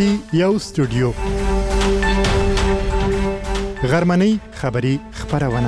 کې یو استودیو غرمنۍ خبری خبرونه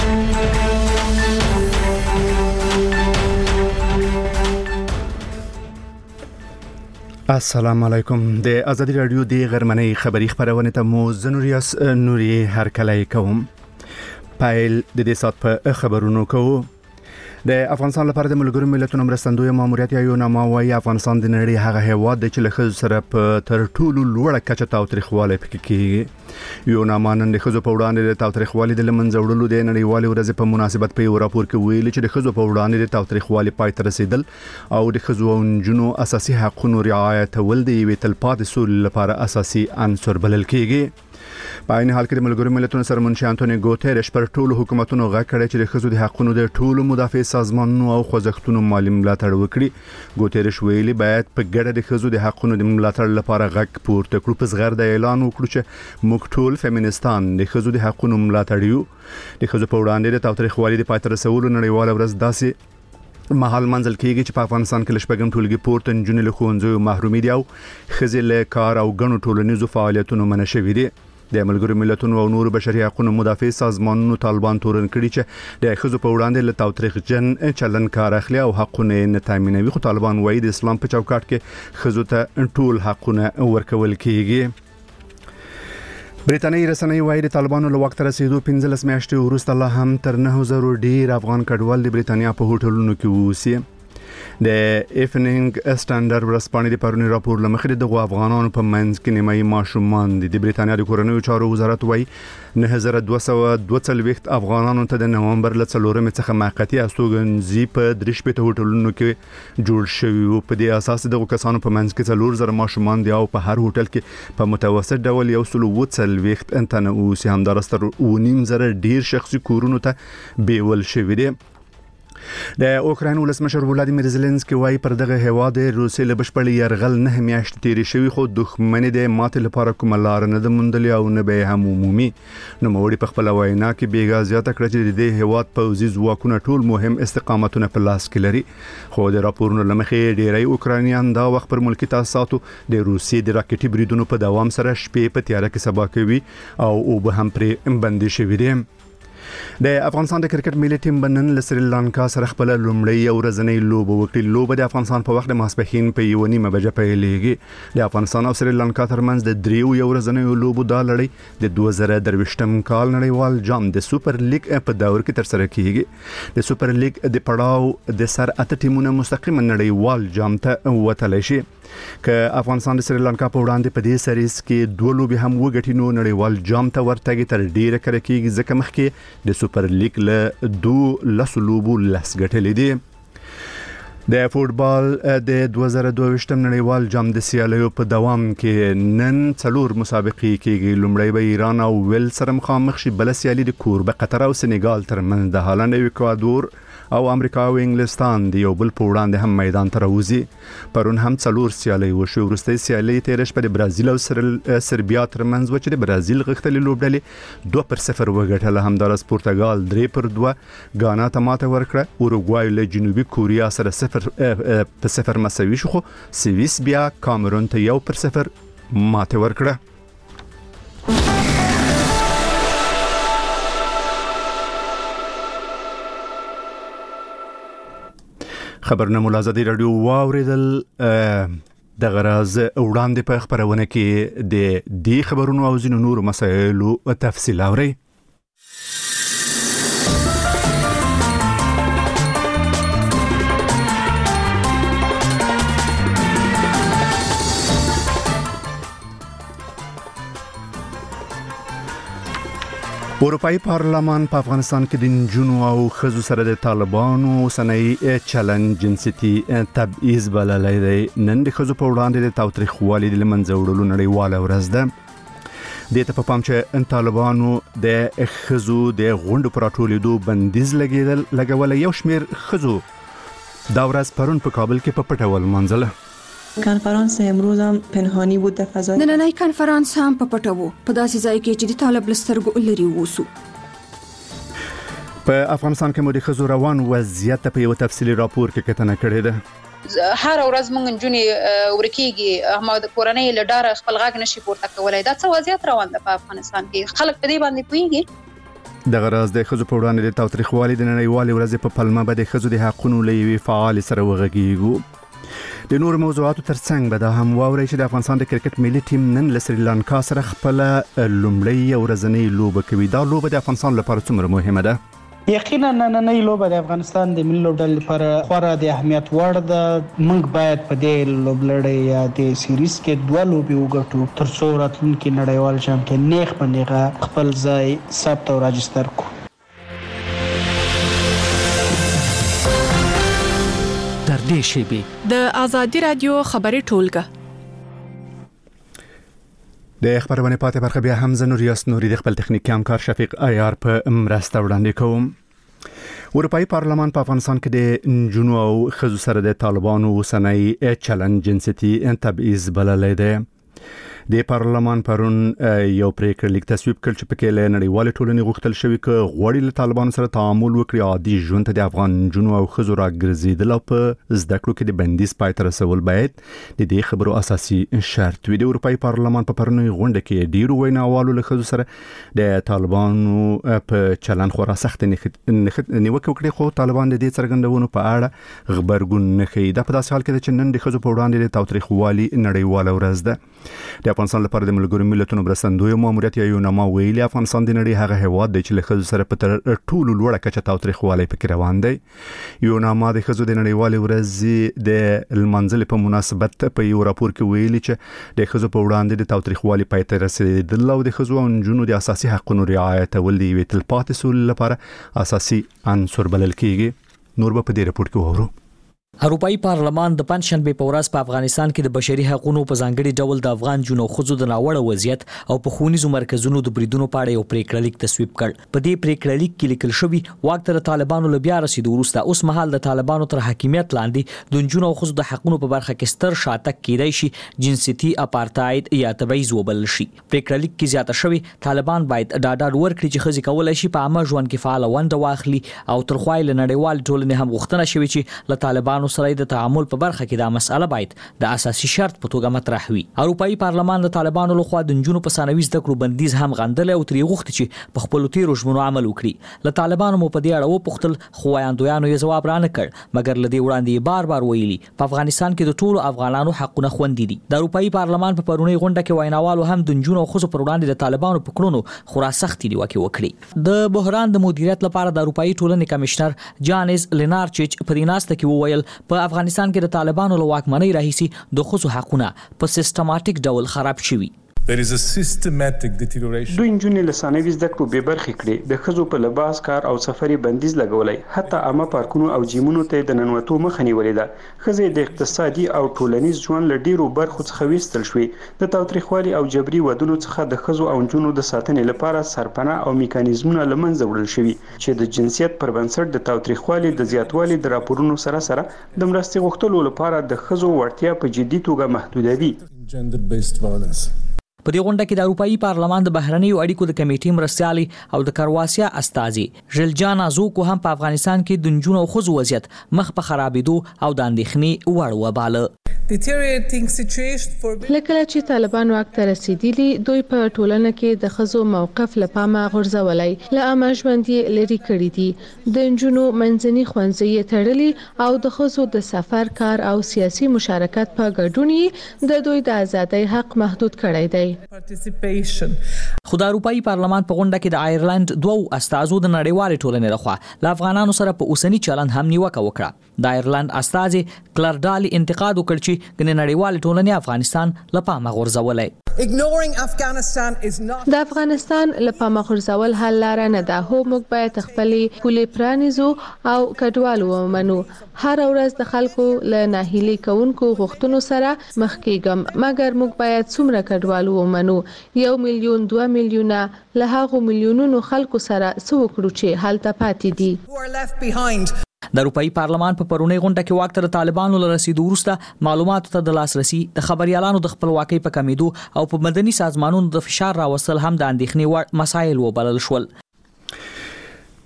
السلام علیکم د ازادي رادیو د غرمنۍ خبری خبرونه ته مو زنوریاس نوري هر کله کوم پایل د دې سات په خبرونو کوو د افغانستان لپاره د ملګرو ملتونو مرستندوی ماموریت یو نامه وايي افغانستان د نړۍ هغه هیواد دی چې له ښځو سره په تر ټولو لوړه کچه تاوتریخوالی پکې کیږي یو نامه نن د ښځو په وړاندې د تاوتریخوالي د لمنځه وړلو د نړیوالې ورځې په مناسبت په یو راپور کې ویلي چې د ښځو په وړاندې د تاوتریخوالي پای ته رسیدل او د ښځو او نجونو اساسي حقوقو رعایتول د یوې تلپاتې سولې لپاره اساسي عنصر بلل کیږي په عین حال کې د ملګرو ملتونو سرمنشي انټونیو ګوتيريش پر ټولو حکومتونو غږ کړی چې د ښځو د حقوقو د ټولو مدافع سازمانونو او خوځښتونو مالي ملاتړ وکړي ګوتيريش ویلي باید په ګډه د ښځو د حقوقو د ملاتړ لپاره غږ پورته کړو په زغر د اعلان وکړو چې موږ ټول فیمینستان د ښځو د حقوقو ملاتړ یو د ښځو په وړاندې د تاوتریخوالي د پای ته رسولو نړیواله ورځ داسې مهال منځل کېږي چې په افغانستان کې لشپږم ټولګي پورته نجونې له ښوونځیو محرومې دي او ښځې له کار او ګڼو ټولنیزو فعالیتونو منع شوي دي د ملګرو ملتونو او نورو بشري حقوقو مدافع سازمانونو طالبان تورن کړي چې د ښځو په وړاندې له تاوتریخجن چلن کار اخلي او حقونه نه تامینوي خو طالبان وایي د اسلام په چوکاټ کې ښځو ته ټول حقونه ورکول کیږي بریټانیې رسنۍ وایي د طالبانو له وخت رسیدو 15 میاشتې وروسته لا هم تر 9000 ډیر افغان کډوال د بریټانیا په هوټلونو کې اوسي د ایفنینګ سټانډرډ ورځپاڼې د پرونی راپور لمخې د افغانانو په منځ کې نیمایي ماشومان دي د بریټانیا د کورنیو چارو وزارت وایي 9242 افغانانو ته د نومبر له 4 څخه موقتی استوګنځي په درشپته هوټلونو کې جوړ شوی او په دې اساس د کسانو په منځ کې 4000 ماشومان دي او په هر هوټل کې په متوسط ډول 140 انتن او سي همدارستر 19 ډیر شخصي کورونو ته بیول شوی دي د اوکراین ولسمشر ولادیمیر زيلنسکي وايي پر دغه هواد روسي له بشپړ يرغل نه میاشت تیری شوی خو دښمن د ماته لپاره کوم لار نه د مندلي او نه به هم عمومي نو موړي په خپل وینا کې بیګا زیاته کړ چې د هواد پوځي ځواکونه ټول مهم استقامتونه په لاس کې لري خو د راپورونو لمخې ډیری اوکرانیان دا وخت پر ملکی تاسو د روسي د راکټي بریدونو په دوام سره شپې په تیاره کې سبا کوي او به هم پر بندي شوی دي د افغانستان د کرکټ ملي ټیم بنن له سریلانکا سره خپل لومړی ورځنۍ لوبه وکړه لوبه د افغانستان په وخت د ماسپښین په 1:30 بجې پیلېږي د افغانستان او سریلانکا ترمنځ د دریو ورځنۍ لوبو د لړۍ د 2023م کال نړیوال جام د سوپر لیګ په دور کې تر سره کیږي د سوپر لیګ د پړاو د سر اته ټیمونو مستقیم نړیوال جام ته وتلی شي که افغانستان د سریلانکا په وړاندې په دې سریز کې دوه لوبې هم وګټي نو نړیوال جام ته ورتګي تر ډیره کړه کېږي ځکه مخکې د سوپر لیګ له 2 لوبو لس ګټلې دي د فوټبال د 2022م نړیوال جام د سیالیو په دوام کې نن 4 مسابقې کېږي لومړی به ایران او ویل سره مخامخ شي بل سیالي د کوربه قطر او سنغال ترمنځ د هالند او اکوادور او امریکا او انګلستان دی یو بل په وړاندې هم میدان ته راوځي پرون هم 4 سیالي وشو ورسته سیالي تیرش په برازیل او سربیا ترمنځ و چې د برازیل غختلې لوبډلې 2-0 وګټله همدارس پرتګال 3-2 غانا ته ماته ورکړه اوروګوای له جنوبي کوریا سره 0-0 مساوي شو خو سویس بیا کامرون ته 1-0 ماته ورکړه خبرونه ملازمي رادیو واوریدل د غراز وړاندې په خبرونه کې د دې خبرونو او ځینو نورو مسایلو تفصیل اوري اروپאי پارلمان په افغانستان کې د نجونو او ښځو سره د طالبانو اوسنۍ چلن جنسيتي تبعیض بللی دی نن د ښځو په وړاندې د تاوتریخوالي د لمنځه وړلو نړیواله ورځ ده د ته په پام چې طالبانو د ښځو د غونډو پر ټولیدو بندیز لګول یو شمیر ښځو دا ورځ پرون په کابل کې په پټول منځله کنفرانس امروز هم پنهانی بود در فضای نننۍ کنفرانس هم په پټو په داسې ځای کې چې د طالب لسترګو لري ووسو په افغانستان کې مو د ښځو روان وضعیت په یو تفصیلی راپور کې کتنه کړې ده هر ورځ موږ نجونې ورکیږي هم د کورنۍ له ډاره خپل غږ نشي پورته کولای. دا څه وضعیت روان ده په افغانستان کې؟ خلک په دې باندې پوهیږي؟ د غراز د ښځو په وړاندې د تاوتریخوالي د نړیوالې ورځې په پلمه به د ښځو د حقونو له یوې فعالې سره وغږیږو. د نور موضوعاتو ترڅنګ به دا هم واورئ چې د افغانستان د کرکټ ملي ټیم نن له سریلانکا سره خپل لومړی ورځنۍ لوبه کوي. دا لوبه د افغانستان لپاره څومره مهمه ده؟ یقینا نننۍ لوبه د افغانستان د ملي لوبډلې لپاره خورا د اهمیت وړ ده. موږ باید په دې لوبلړۍ یا د سیریز کې 2 لوبې وګټو ترڅو راتلونکي نړیوال چمپیون نیغ په نیغه خپل ځای ثبت او راجستر کړو. تر دې شیبې د آزادي رادیو خبري ټولګه د خبرونه پاتې برخه بیا هم زه نوریاس نوري د خپل تخنیکی همکار شفیق عیار په مرسته وړاندې کوم. اروپאי پارلمان په افغانستان کې د نجونو او ښځو سره د طالبانو اوسنۍ چلند جنسيتي تبعیض بللی دی. د پارلمان پرون یو پریکړه لیک تصویب کړ چې پکې له نړیوال ټولنې غوښتل شوی ک غوړي له طالبانو سره تعامل وکړي عادي ژوند ته د افغان جنونو او ښځو راګرځیدل او په زده کړو کې د بندیز پای ته رسول باید د دې خبرو اساسي شرط وي. د اروپאי پارلمان په پرونی غونډه کې ډیرو ویناوالو له ښځو سره د طالبانو په چلند خورا سخت نیوکه وکړي، خو طالبان د دې څرګندونو په اړه خبرګون نه کوي. دا په داسې حال کې چې نن د ښځو په وړاندې د تاوتریخوالي نړیواله ورځ ده. د افغانستان لپاره د ملګرو ملتونو مرستندوی ماموریت یا یوناما ویلي افغانستان د نړۍ هغه هیواد دی چې له ښځو سره په ټولو لوړه کچه تاوتریخوالی پکې روان دی. یوناما د ښځو د نړیوالې ورځې د لمانځلو په مناسبت په یو راپور کې ویلي چې د ښځو په وړاندې د تاوتریخوالي پای ته رسیدل او د ښځو او نجونو د اساسي حقوقو رعایتول د یوې تلپاتې سولې لپاره اساسي عنصر بلل کیږي. نور به په دې راپور کې وورو. اروپאי پارلمان د پنځشنبه په ورځ په افغانستان کې د بشري حقوقو په ځانګړي ډول د افغان جنو خزو د ناوړه وضعیت او په ښوونیزو مرکزونو د بریدونو په اړه یو پریکړه لیک تصویب کړ. په دې پریکړه لیک کې لیکل شوی واک تر طالبانو له بیا رسیدو وروسته اوس مهال د طالبانو تر حاکمیت لاندې د جنو خزو د حقوقو په برخه کې ستر شاتګ کېدای شي جنسيتي اپارټاید یا تبعیض وبلل شي. پریکړه لیک کې زیاته شوی طالبان باید ډاډ ورکړي چې خزي کولای شي په عامه ژوند کې فعال ونډه واخلي او تر خوایل نړیوال ټولنې هم غوښتنه شوی چې له طالبانو سره د تعامل په برخه کې دا مسأله باید د اساسي شرط په توګه مطرح وي. اروپאי پارلمان د طالبانو لخوا د جنونو په ثانوي زده کړو بندیز هم غندل او تری غوښتي چې په خپل تیرو ژمنو عمل وکړي. له طالبانو مو په دې اړه وپوښتل خو وایاندویانو یې ځواب را نه کړ، مګر له دې وړاندې بار ویلي په افغانستان کې د ټولو افغانانو حقونه خوندي دي. د اروپאי پارلمان په پرونی غونډه کې ویناوالو هم د جنونو خو پر وړاندې د طالبانو په کړونو خورا سختي نیوکه وکړي. د بحران د مدیریت لپاره د اروپאי ټولنې کمشنر جانز لینارچچ په دې ناسته کې وویل په افغانستان کې د طالبانو له واکمنۍ راهیسي د خصو حقونه په سیستماتیک ډول خراب شوي. There is a systematic deterioration. دوی نجونې له ثانوي زده کړو بې برخې کړې، د ښځو په لباس کار او سفري بندیز لګولای، حتی عامه پارکونو او جیمونو ته د ننوتو مخه نیولې ده. ښځې د اقتصادي او ټولنیز ژوند له ډیرو برخو څخه ویستل شوې. د تاوتریخوالي او جبري ودونو څخه د ښځو او نجونو د ساتنې لپاره سرپناه او میکانیزمونه له منځه وړل شوي چې د جنسیت پر بنسټ د تاوتریخوالي د زیاتوالي د راپورونو سره د مرستې غوښتلو لپاره د ښځو وړتیا په جدي توګه محدودوي. Gender-based violence. په دې غونډه کې د اروپאי پارلمان د بهرنیو اړیکو د کمیټې مرستیالي او د کرواسیا استازي ژلجانا زوکو هم په افغانستان کې د نجونو او ښځو وضعیت مخ په خرابېدو او د اندېښنې وړ وباله. لکه چې طالبان واک ته رسیدلی دوی په ټولنه کې د ښځو موقف له پامه غورځولای، له عامه ژوند یې لري کړی دي، د نجونو منځني ښوونځي تړلي او د ښځو د سفر کار او سیاسي مشارکت په ګډون یې د دوی د ازادۍ حق محدود کړی دی. خو د اروپאי پارلمان په غونډه کې د آیرلند دوو استازو د نړیوال ټولنې لخوا له افغانانو سره په اوسنی چلند هم نیوکه وکړه. د آیرلند استازي کلردالي انتقاد وکړ چې د نړیوال ټولنې افغانستان له پامه غورځولای. د افغانستان له پامه غورځول حل لاره نه ده، هو موږ باید خپلې پولې پرانیزو او کډوال ومنو. هر ورځ د خلکو له ناهیلي کوونکو غوښتنو سره مخ کېږم، مګر موږ باید څومره کډوال ومنو؟ 1 میلیون 2 میلیونه له هغو میلیونونو خلکو سره څه وکړو چې هلته پاتې دي. د اروپאי پارلمان په پرونی غونډه کې واک تر طالبانو له رسیدو وروسته معلوماتو ته د لاسرسي، د خبريالانو د خپلواکۍ په کمیدو او په مدني سازمانونو د فشار راوستل هم د اندېښنې وړ مسایل وبلل شول.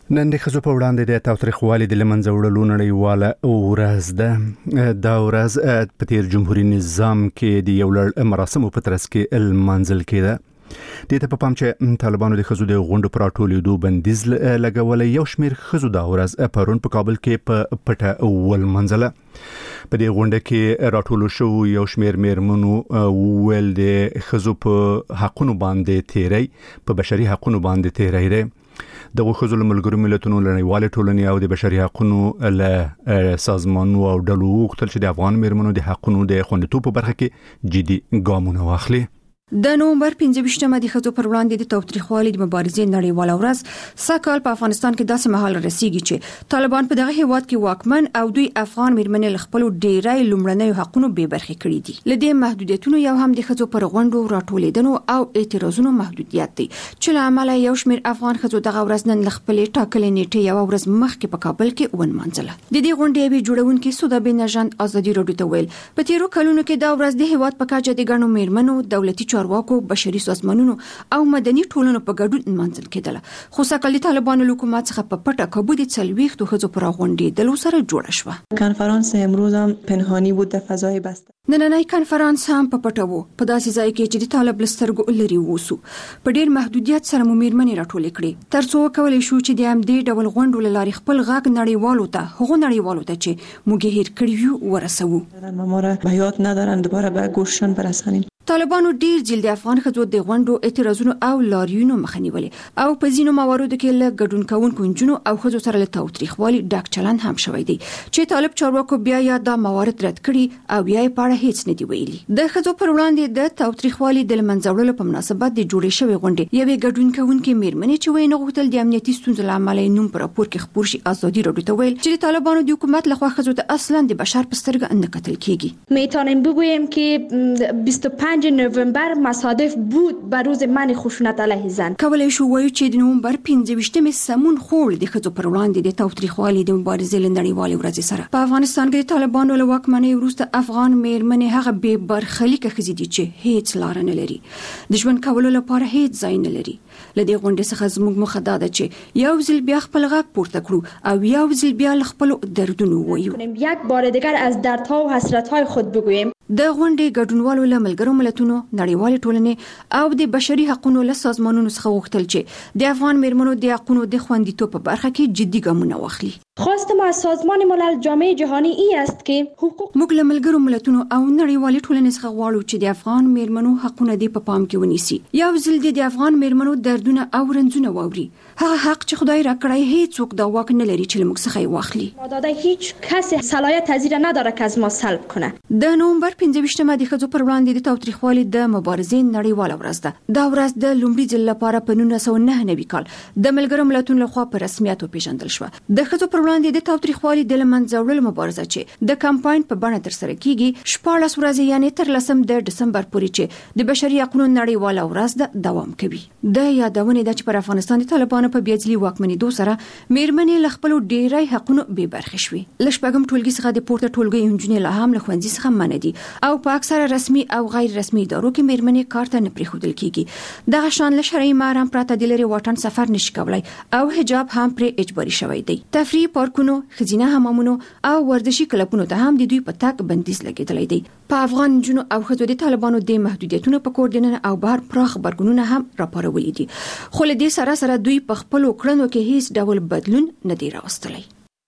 نن د ښځو په وړاندې د تاوتریخوالي د له منځه وړلو نړیواله ورځ ده. دا ورځ په تیر جمهوریت نظام کې د یو لړ مراسمو په ترڅ کې لمانځل کېده. د ته په پام چې طالبانو د ښځو د غونډو پر راټولېدو بندیز لګولې، یو شمېر ښځو دا ورځ پرون په کابل کې په پټه ولمانځله. په دې غونډه کې راټول شو یو شمېر میرمنو ویل د ښځو په حقونو باندې تیری، په بشري حقونو باندې تیری دغه ښځو له ملګرو ملتونو نړیوالې ټولنې او د بشري حقونو له سازمانونو او ډلو وغوښتل چې د افغان میرمنو د حقونو د خوندیتوب په برخه کې جدي ګامونه واخلي. د نومبر 15مه د ښځو پر وړاندې د تاوتریخوالي د مبارزې نړیواله ورځ سږکال په افغانستان کې داسې مهال رسیږي چې طالبان په دغه هیواد کې واکمن او دوی افغان میرمنې له خپل ډیری لومړنیو حقونو بې برخې کړي دي. لدې محدودیتونو یو هم د ښځو پر غونډو راټولېدنو او اعتراضونو محدودیت دی چې له امله یو شمېر افغان ښځو دغه ورځ نن له خپلې ټاکلې نیټې یو ورځ مخکې په کابل کې ونمانځله. د دې غونډې یوې جوړونکې سودا بنژاد ازادي راډیو ته ویل په تیرو کلونو کې دا ورځ د هیواد په کچه د ګڼو میرمنو، دولتي چارواکو، بشري سازمانونو او مدني ټولنو په ګډون منځل کېدله. خو سږکال د طالبانو حکومت څخه په پټه کابو د 40 ښځو پر غونډېدلو سره جوړه شوه. کنفرانس امروز هم پنهانی بود در فضای بسته. نننۍ کنفرانس هم په پټه وو، په داسې ځای کې چې د طالب لسترګو لري ووسو. په ډېر محدودیت سره مو میرمنې راټولې کړې ترڅو وکولای شو چې د همدې ډول غونډو له لارې خپل غږ نړیوالو ته چې موږ هېر کړي یو ورسوو. ما را به یاد ندارن دوباره به گوششان برسانیم. طالبانو ډیر جلد افغان ښځو د غونډو اعتراضونو او لاریونو مخه نیولې او په ځینو مواردو کې له ګډون کوونکو نجونو او ښځو سره له تاوتریخوالي ډک چلند هم شوی دی چې طالب چارواکو بیا یا دا موارد رد کړي او بیا یې په اړه هیڅ نه دی ویلي. د ښځو پر وړاندې د تاوتریخوالي د له منځه وړلو په مناسبت د جوړې شوې غونډې یوې ګډون کوونکې میرمنې چې وینه غوښتل د امنیتي ستونزو له امله نوم پر راپور کې خپور شي ازادي راډیو ته ویل چې د طالبانو د حکومت لخوا ښځو ته اصلا د بشر په سترګه نه کتل کیږي. میتونیم بگوییم که 25 نوامبر مصادف بود بر روز من خشونت علیه زن. کولای شو وایو چې د نومبر 15مه سمون خوړ د ښځو پر وړاندې د تاوتریخوالي د مبارزې لنړیوالې ورځې سره. په افغانستان کې د طالبانو له واکمنۍ وروسته افغان میرمنې هغه بې برخلیکه ښځې دي چې هیڅ لار نه لري، د ژوند کولو لپاره هیڅ ځای نه لري. لدې غونډې څخه زموږ موخه دا ده چې یو ځل بیا خپل غږ پورته کړو او یو ځل بیا خپل دردونه ووایو. یک بار دیگر از دردها و حسرتهای خود بگوییم. د غونډې ګډونوالو له ملګرو ملتونو، نړیوالې ټولنې او د بشري حقوقو له سازمانونو څخه غوښتل چې د افغان میرمنو د حقوقو د خوندیتوب په برخه کې جدي ګامونه واخلي. خواست ما از سازمان ملل جامعه جهانی ای است که حقوق موږ له ملګرو ملتونو او نړیوالې ټولنې څخه غواړو چې د افغان میرمنو حقونه د په پام کې ونیسي. یو ځل د افغان میرمنو دردونه او رنځونه واوري. هغه حق چې خدای راکړی هیڅ څوک دا واک نه لري چې موږ څخه یې واخلي. ماداده هیڅ کس صلاحیت پذیر نداره که از ما سلب کنه. د نومبر 15مه د ښځو پر وړاندې د تاوتریخوالي د مبارزې نړیواله ورځ ده. دا ورځ د لومړي ځل لپاره په 1999 کال د ملګرو ملتونو لخوا په رسمیت وپیژندل شوه. د ښځو پر وړاندې د تاوتریخوالي د له منځه وړلو مبارزه چې د کمپاین په بڼه ترسره کیږي 14 ورځې یعنی تر 10 د ډسمبر پورې چې د بشري حقوقو نړیواله ورځ ده دوام کوي. د یادونه ده چې پر افغانستان د طالبانو په بیځلي واکمنېدو سره میرمنې له خپل ډیری حقوقو بې برخې شوې. لشپږم ټولګي څخه د پورته ټولګي انجونې له هم له ښوونځي څخه منع دي او په اکثره رسمي او غیر رسمي ادارو کې میرمنې کار ته نه پریښودل کیږي. دغه شان له شرعي محرم پرته د لري واټن سفر نشي کولای او حجاب هم پرې اجباري شوی دی. تفریح پارکونو، خزینه حمامونو او ورزشي کلبونو ته هم د دوی په تګ بندیز لګیدلی دی. په افغان جنو او ښځو د طالبانو د محدودیتونو په کوردینن او بهر پراخ برګونونه هم راپارولي دي. خو له دې سره دوی په خپل کړنو کې هیڅ ډول بدلون نه دی راوستلی.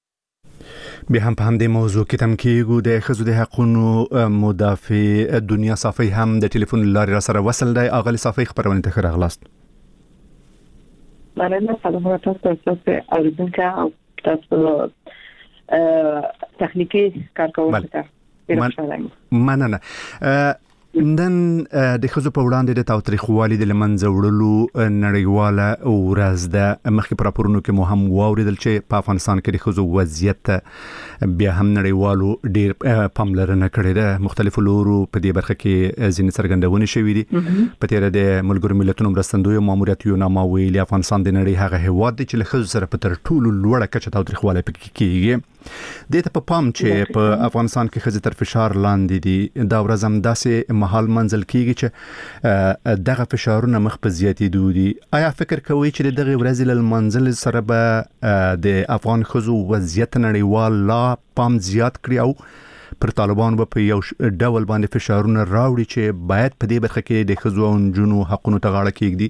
بیا هم په همدې موضوع کې تم کېږو. د ښځو د حقوقو مدافع دنیا صافی هم د ټلیفون لارې را سره وصل دی. اغلی صافی خبرونه ته راغلاست. مننه. سلامات تاسو اوریدونکو او تاسو تخنیکی کارکونکو مننه. نن د ښځو په وړاندې د تاوتریخوالي د له منځه وړلو نړیواله ورځ ده. مخکې په راپورونو کې مو هم واوریدل چې په افغانستان کې د ښځو وضعیت بیا هم نړیوالو ډېر پاملرنه کړې ده. مختلفو لورو په دې برخه کې ځینې څرګندونې شوې دي. په تېره د ملګرو ملتونو مرستندویو ماموریت یوناما ویلي افغانستان د نړۍ هغه هیواد دی چې له ښځو سره په تر ټولو لوړه کچه تاوتریخوالی پکې کېږي. د ته په پام چې په افغانستان کې خځې تر فشار لاندې دي دا ورځ هم داسې محل منزل کیږي چې دغه فشارونه مخ په زیاتېدو دي. آیا فکر کوئ چې دغه ورځ له منزل سره به د افغان خځو وضعیت نړیوال لا پام زیات کړي او پر طالبان په یو ډول باندې فشارونه راوړي چې باید په دې برخه کې د خځو او نجونو حقونو ته غاړه کېږدي؟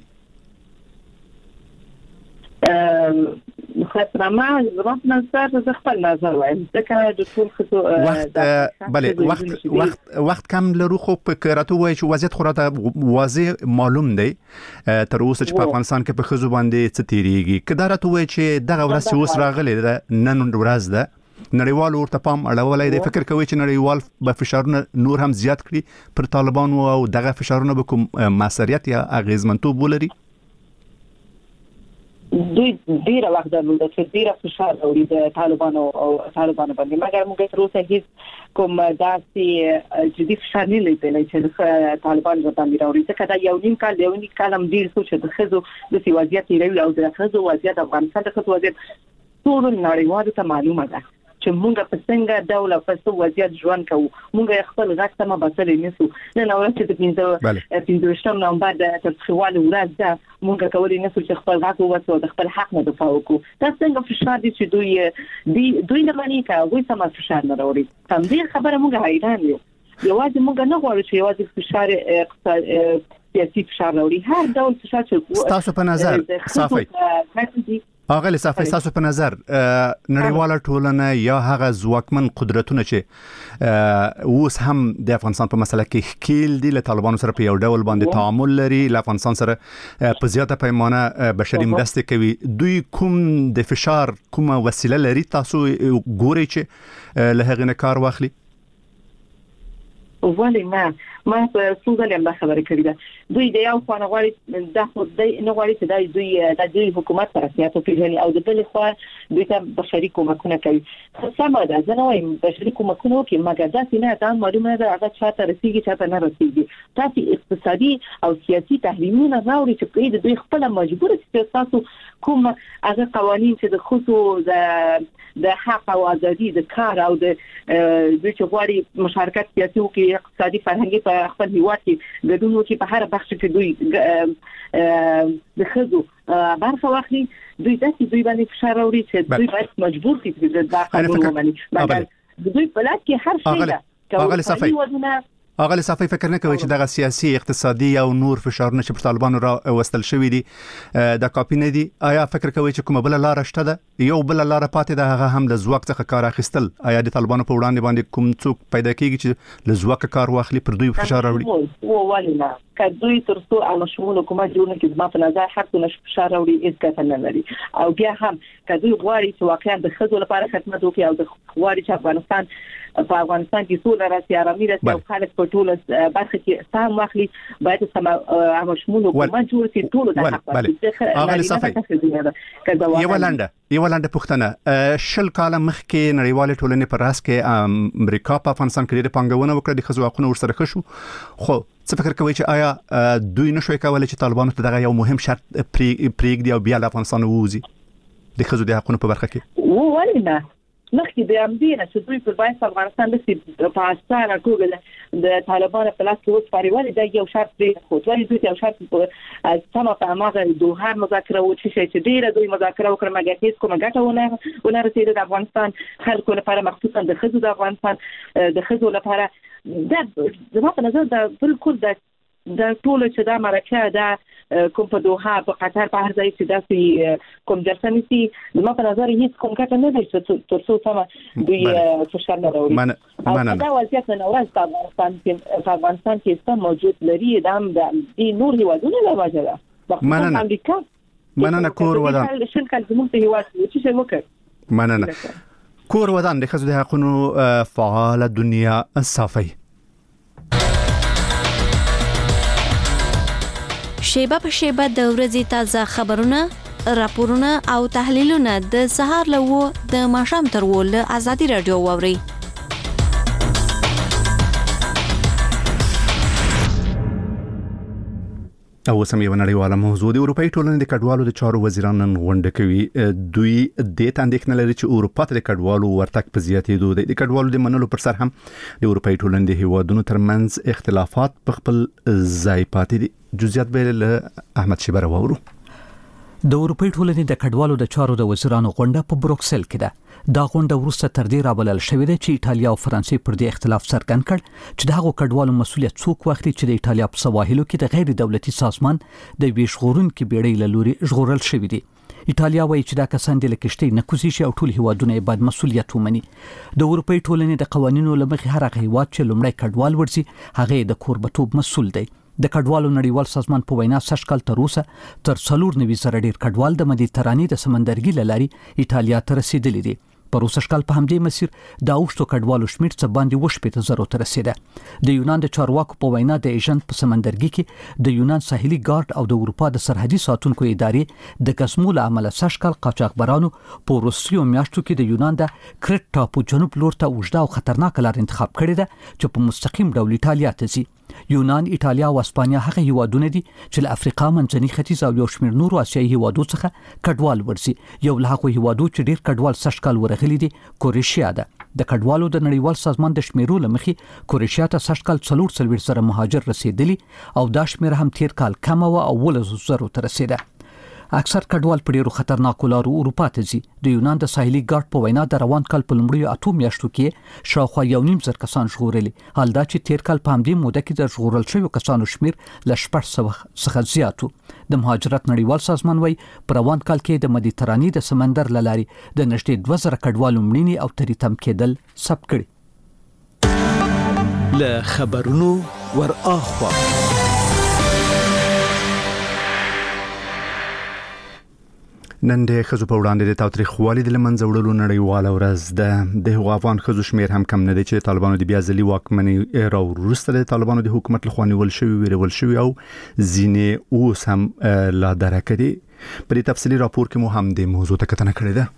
خاطرما زما په نظر زه خپل نظر وایم ځکه د ټول خځو وخت کم لرو خو په کراته وایي چې وضعیت خو راته واضح معلوم دی تر اوسه چې په افغانستان کې په خځو باندې څه تیریږي. که دا راته وایي چې دغه ورځ چې اوس راغلی ده نن ورځ ده نړیوال ورته پام اړولای دی، فکر کوي چې نړیوال به فشارونه نور هم زیات کړي پر طالبانو او دغه فشارونه به کوم مسؤلیت یا اغیزمنتوب ولري؟ دوی ډیره وخت درلوده چې ډیره فشار اوري د طالبانو باندې، مګر موږ تر اوسه هیڅ کوم داسې جدي فشار نه لیدلی چې طالبان باندې راوړي. ځکه دا یو نیم کال هم ډیر څه چې د خځو د وضعیت لري او د خځو وضعیت افغانستان د خځو وضعیت ټول نړیوالو ته معلومه ده چې موږ په څنګه ډول په څه وضعیت ژوند کوو. موږ خپل غږ ته مبصرې نشو. نن اورل چې د 15 نومبر د تفخیوال ورځ ده موږ کولای نشو چې خپل غږ ووسو د خپل حق نه دفاع وکړو. دا څنګه فشار دي چې دوی نه مانی کوي سم فشار نه راوړي. تم دې خبره موږ حیران یو. یوازې موږ نه غواړو چې یوازې فشار سیاسي فشار راوړي، هر ډول فشار چې تاسو په نظر صافي اغه لصافي تاسو په نظر نړیواله ټولنه یا هغه ځواکمن قدرتونه چې اوس هم د افغانستان په مسله کې ښکیل دي له طالبانو سره په یو ډول باندې تعامل لري، له افغانستان سره په زیاته پیمانه بشري مرستې کوي، دوی کوم د فشار کومه وسیله لري تاسو ګورئ چې له هغه نه کار واخلي؟ ولی ما په څنګه هم خبرې کړې ده دوی د یو خانه غواړي د خدای نه غواړي چې دوی د حکومت رسمیت پیژني او د بل خوا دوی ته بشري کومکونه کوي. سمه ده زه نه وایم بشري کومکونه کوي، مګر دا نه دا معلومه ده هغه چاته رسیږي چاته نه رسیږي. تاسو اقتصادي او سیاسي تحریمونه راوړي چې دوی خپل مجبور دي تاسو کوم هغه قوانين چې د خصوص د حق او ازادي د کار او د دوی چې غواړي مشارکت سیاسي او اقتصادي فرهنګي په خپل هیواد کې ګډون وکړي په هر بخش کې دوی د خځو برخه واخلي، دوی باندې فشار راوړي چې دوی باید مجبور دي چې د قانون ومني. مګر دوی په لاس کې هر شی ده. اغه صافي فکر نه کوي چې دغه سیاسي اقتصادي او نور فشارونه چې پر طالبانو را وستل شوی دي د کاپی نه دي؟ آیا فکر کوي چې کومه بل لار شته ده؟ یو بل لار پاتې ده هغه هم د ځواک څخه کار اخیستل. آیا د طالبانو په وړاندې باندې کوم څوک پیدا کیږي چې له ځواک کار واخلي پر دوی فشار راوړي؟ ولینا کدوې ترڅو او شمول حکومت جوړ کړي زما په نظر حق نش فشار راوړي هیڅ ګټه نه لري. او بیا هم کدوې غواړي چې واقعا د خځو لپاره خدمت وکړي او د غواړي چې افغانستان کې سوله راسي، آرامي راسي او خلک په ټوله برخه کې سهم واخلي، باید سم او شمول حکومت جوړ کړي ټول د حق باندې. یو لاندې پښتنه شل کال مخکې نړیوال ټولنې پر راس کې امریکا په افغانستان کې ډېر پنګونه وکړه د خځو حقوقو ورسره خشو. خو څه فکر کوي چې آیا دوی نشوي کولای چې طالبانو ته دغه یو مهم شرط پریږدي او بیا له افغانستان ووځي د خځو د حقوقو په برخه کې؟ ولنه مخکې د امدینه چې دوی پر باید افغانستان د پاکستان ټول د طالبانو په لاس کې وسپاري، ولې دا یو شرط دی خو دوی یو شرط سم په هغه دوه مذاکره و چې ډیره دوی مذاکره وکړه مګر هیڅ کومه ګټه ونه رسیده د افغانستان خلکو لپاره، مخصوصا د خځو د افغانستان د خځو لپاره. دا زما په نظر دا بالکل د ټول چې دا مرکه دا کوم په دوحه په قطر په هر ځای چې داسې کوم جلسه نشي زما په نظر هیڅ کوم کټ نه دی چې ترڅو سم دوی فشار نه راوړي. دا وضعیت نه ورځ په افغانستان کې څه موجود لري د نور هیوادونو له وجه ده. امریکا مننه کور ودان شل کال زموږ په هیواد کې چې وکړ. مننه کور ودان د خځو د حقوقو فعال دنیا صافي. شیبه په شیبه د ورځې تازه خبرونه، راپورونه او تحلیلونه د سهار له د ماښام تر له ازادي رادیو واوري. او سم یو نړیواله موضوع د اروپאי ټولنې د کډوالو د چارو وزیران نن غونډه کوي. دوی د تاندېکنه لري چې اروپا ته د کډوالو ورتګ په زیاتېدو دی. د کډوالو د منلو پر سر هم د اروپאי ټولنې د هیوادونو ترمنځ اختلافات په خپل ځای پاتې دي. جزئیات به له احمد شیبر وورو. د اروپאי ټولنې د کډوالو د چارو د وزیرانو غونډه په بروکسل کې ده. دا غونډه وروسته تر دې رابلل شوې ده چې ایټالیا او فرانسې پر دې اختلاف څرګند کړ چې د هغو کډوالو مسؤلیت څوک واخلي چې د ایټالیا په سواحلو کې د غیر دولتي سازمان د ویشغورونکو بیړۍ له لوري ژغورل شوې دي. ایټالیا وایي چې دا کسان د لکشتي نه کوزي شي او ټول هیوادونه یې باید مسؤلیت ومني. د اروپאי ټولنې د قوانینو لمخې هر هغه هیواد چې لومړی کډوال ورسي هغه د کوربتوب مسؤل دی. د کډوالو نړیوال سازمان په وینا سږکال تر اوسه تر 490 ډیر کډوال د مدیترانې د سمندرګي لاري ایټالیا ته رسیدلي دي. پر اوسه شکل په همدې مسیر د اوښتو کډوالو شمیر څه باندې وشپېته زرو ته رسیده. د یونان د چارواکو په وینا د ایجنټ په سمندرګي کې د یونان ساحلي ګارد او د اروپا د سرحدي ساتونکو ادارې د قسمو له امله سږکال قاچاقبرانو په روسیو میاشتو کې د یونان د کرټ ټاپو جنوب لور ته اوږده او خطرناک لار انتخاب کړې ده چې په مستقیم ډول ایټالیا ته ځي. یونان، ایټالیا او اسپانیا هغه هیوادونه دي چې له افریقا، منځني ختیځ او یو شمېر نورو آسیایي هیوادو څخه کډوال ورسي. یو له هغو هیوادو چې ډیر کډوال سږکال ورغلي دي کروشیا ده. د کډوالو د نړیوال سازمان د شمیرو لمخې کروشیا ته سږکال 440 زره مهاجر رسیدلی او دا شمیر هم تیر کال کم او 11 زره ته رسیده. اکثر کډوال په ډیرو خطرناکو لارو اروپا ته ځي. د یونان د ساحلي ګارد په وینا د روان کال په لومړیو 8 میاشتو کې شاوخوا 1.5 کسان ژغورلي، حال دا چې تیر کال په همدې موده کې د ژغورل شویو کسانو شمیر له 600 څخه زیات و. د مهاجرت نړیوال سازمان وایي په روان کال کې د مدیترانې د سمندر له لارې د نږدې 2000 کډوالو مړینې او تریتم کېدل ثبت کړي. له خبرونو ور اخوا نن د ښځو په وړاندې د تاوتریخوالي د له منځه وړلو نړیواله ورځ ده. د هغو افغان ښځو شمیر هم کم نه دی چې طالبانو د بیا ځلي واکمنۍ راوروسته د طالبانو د حکومت لخوا نیول شوي، ویرول شوي او ځینې اوس هم لا درکه دي. په دې تفصیلي راپور کې مو هم د موضوع ته کتنه کړې ده.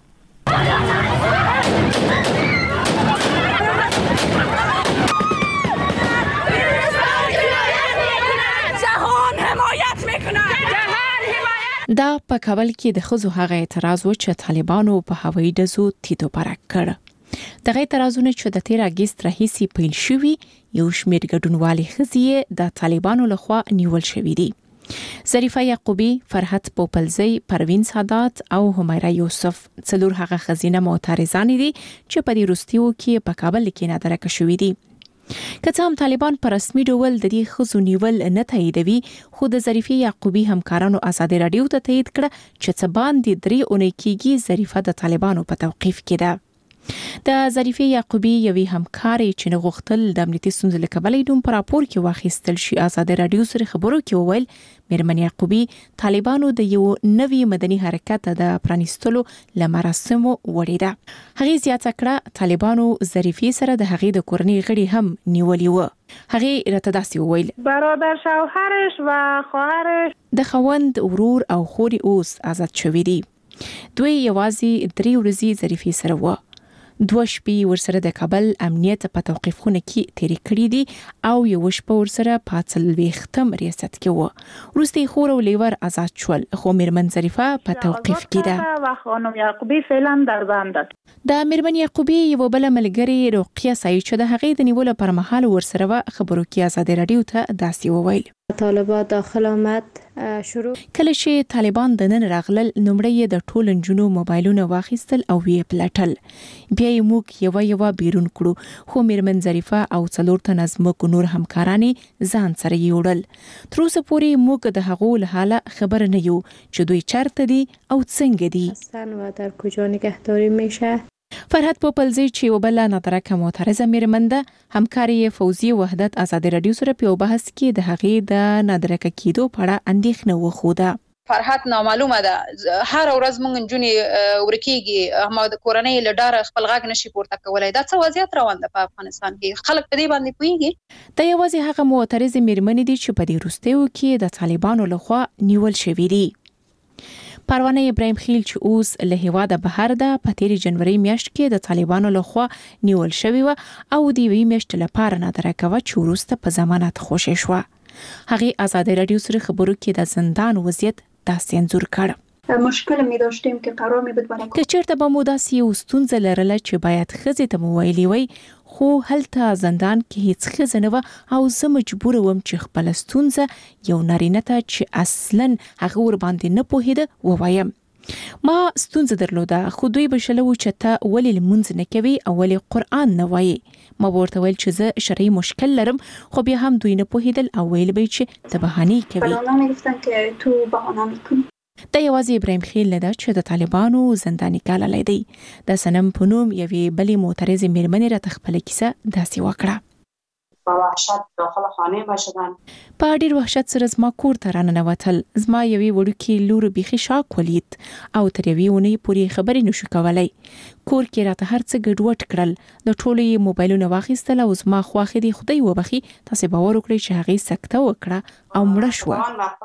دا په کابل کې د ښځو هغه اعتراض و چې طالبانو په هوایي ډزو تیتو پرک کړ. دغه اعتراضونه چې د 13 اگست راهیسې پیل شوي، یو شمېر ګډونوالې ښځې د طالبانو لخوا نیول شوي دي. ظریفه یعقوبی، فرحت پوپلزی، پروین سادات او همیرا یوسف څلور هغه ښځینه معترضان دي چې په دې وروستیو کې په کابل کې نادرکه شوي دي. که څه هم طالبان په رسمي ډول د دې ښځو نیول نه تاییدوي، خو د ظریفه یعقوبی همکارانو ازادي رادیو ته تایید کړه چې څه باندې 3 اونۍ کېږي ظریفه د طالبانو په توقیف کې ده. د ظریفه یعقوبی یوې همکارې چې نه غوښتل د امنیتي ستونزو له کبله یې نوم په راپور کې واخیستل شي، ازادي رادیو سره خبرو کې وویل میرمن یعقوبی طالبانو د یو نوي مدني حرکت د پرانیستلو لمراسمو وړي ده. هغې زیاته کړه طالبانو ظریفه سره د هغې د کورنۍ غړي هم نیولي و. هغې راته داسې وویل برادر شوهرش و خواهرش د خوند، ورور او خوري اوس آزاد شوي دي. دوی یوازې 3 ورځې ظریفه سره و. 2 شپې ورسره د کابل امنیت په توقیف خونه کې تیرې کړې دي او یو شپه ورسره په 40 ریاست کې و. وروسته خور او لیور آزاد شول، خو میرمن ظریفه په توقیف کې ده. و خانم یعقوبی فعلا در بند است. د میرمن یعقوبی یو بل ملګری رقیه سعید چې د هغې د نیولو پر مهال ورسره خبرو کې ازادي رادیو ته داسې وویل طالبان داخل آمد شروع کله چې طالبان د نن راغلل نومړی د ټول نجونو موبایلونه واخیستل او وی پلټل، بیا یې موږ یو بیرون کړو، خو میرمن ظریفه او 4 تنه زموږ نور همکارانې ځان سره یوړل. تر اوسه پورې موږ د هغو له حاله خبر نه یو چې دوی چرته دي او څنګه دي و در کجا نگهداری میشه. فرحت پوپلزی چې وبله نادرکه معترضه میرمن ده، همکاري فوزي وحدت ازادي رادیو سره په بحث کې د هغې د نادرکه کېدو په اړه اندېښنه وښوده. فرحت نامعلومه ده، هر ورځ مونږ نجونې ورکیږي، هم د کورنۍ له ډاره خپل غږ نشي پورته کولای. دا څه وضعیت روان ده په افغانستان کې؟ خلک په دې باندې پوهیږي؟ دا یوازې هغه معترضې میرمنې دي چې په دې وروستیو کې د طالبانو لخوا نیول شوي دي. پروانه ابراهیم خیل چې اوس له هیواده بهر ده، په 13 جنوري میاشت کې د طالبانو لخوا نیول شوی و او د 2 میاشتې لپاره نادرکه و چې وروسته په ضمانت خوشی شو. هغه آزادی رادیو سره خبرو کې د زندان وضعیت داسې انځور کړ. مشکل می داشتیم که قرار می بود برای که چرته به مو داسې یو ستونزه لرله چې باید ښځې ته مو ویلي وای، خو هلته زندان کې هیڅ ښځه نه وه او زه مجبوره وم چې خپله ستونزه یو نارینه ته چې اصلاً هغه ورباندې نه پوهېده ووایم. ما ستونزه درلوده، خو دوی به شله و چې ته ولې لمونځ نه کوي او ولې قرآن نه وایې. ما ورته ویل چې زه شرعي مشکل لرم، خو بیا هم دوی نه پوهېدل او ویل به چې ته بهانې کوي. بهانه می‌گفتن که تو بهانه می‌کنی. دا یوازې ابراهیم خیل نه ده چې د طالبانو زنداني کاله دی. د سنم په نوم یوې بلې معترضې میرمنې راته خپله کیسه داسې وکړه. با وحشت داخل خانه ما شدن. په ډیر وحشت سره زما کور ته راننوتل. زما یوې وړوکې لور بیخي شاک ولید او تر یوې اونۍ پورې خبرې نشو کولی. کور کې راته هر څه ګډوډ کړل. د ټولو یې موبایلونه واخیستل او زما خواښې دې خدای وبخي، تاسې باور وکړئ چې هغې سکته وکړه او مړه شوه.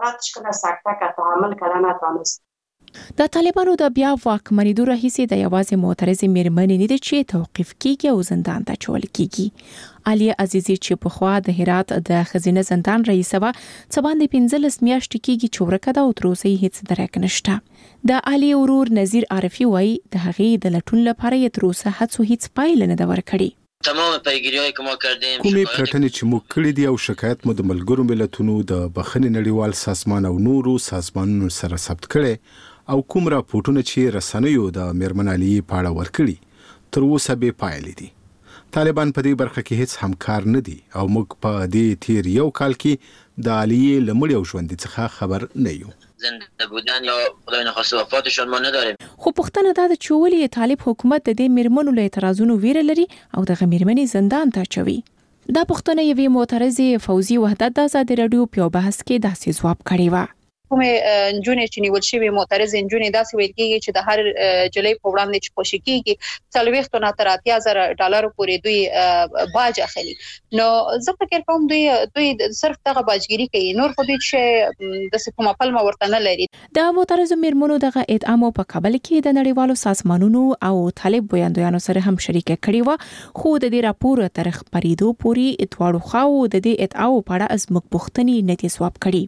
د طالبانو د بیا واکمنېدو راهیسې د یوازې معترضې میرمنې نه دي چې توقیف کیږي او زندان ته اچول کیږي. عالیه عزیزي چې پخوا د هرات د ښځینه زندان رئیسه وه، څه باندې 15 میاشتې کیږي چې ورکه ده او تر اوسه یې هیڅ درک نشته. د عالیه ورور نظیر عارفي وایي د هغې د لټون لپاره یې تر اوسه هڅو هیڅ پایله نه ده ورکړې. تمام پیگیری‌هایی که ما کردیم، کومې پلټنې چې موږ کړې دي او شکایت مو د ملګرو ملتونو د بخښنې نړیوال سازمان او نورو سازمانونو سره ثبت کړي او کوم راپورټونه چې رسنیو د میرمن عالیه په اړه ورکړي تر اوسه بې پایلې دي. طالبان په دې برخه کې هیڅ همکار نه دي او موږ په دې تیر یو کال کې د عالیه له مړي او ژوندي څخه خبر نه یو. زنده بودن یا خدای نخواسته وفاتشون ما نداریم. خو پوښتنه دا ده چې ولې طالب حکومت د دې میرمنو له اعتراضونو ویره لري او دغه میرمنې زندان ته اچوي. دا پوښتنه یوې معترضې فوزي وحدت د آزادي رادیو په بحث کې داسې ځواب کړی و. کومې نجونې چې نیول شوې معترضې نجونې داسې ویل کېږي چې د هر جلۍ په وړاندې چې خوشي کېږي 40 نه تر 80,000 ډالر پورې دوی باج اخلي. نو زه فکر کوم دوی صرف دغه باجګيري کوي، نور خو دوی چې د کومه پلمه ورته نه لري. د معترضو میرمنو دغه ادعا په کابل کې د نړیوالو سازمانونو او طالب ویاندویانو سره هم شریکه کړې و، خو د دې راپور تر خبرېدو پورې دواړو خواو د دې ادعاو په اړه ازمک پوښتنې نه دي ځواب کړي.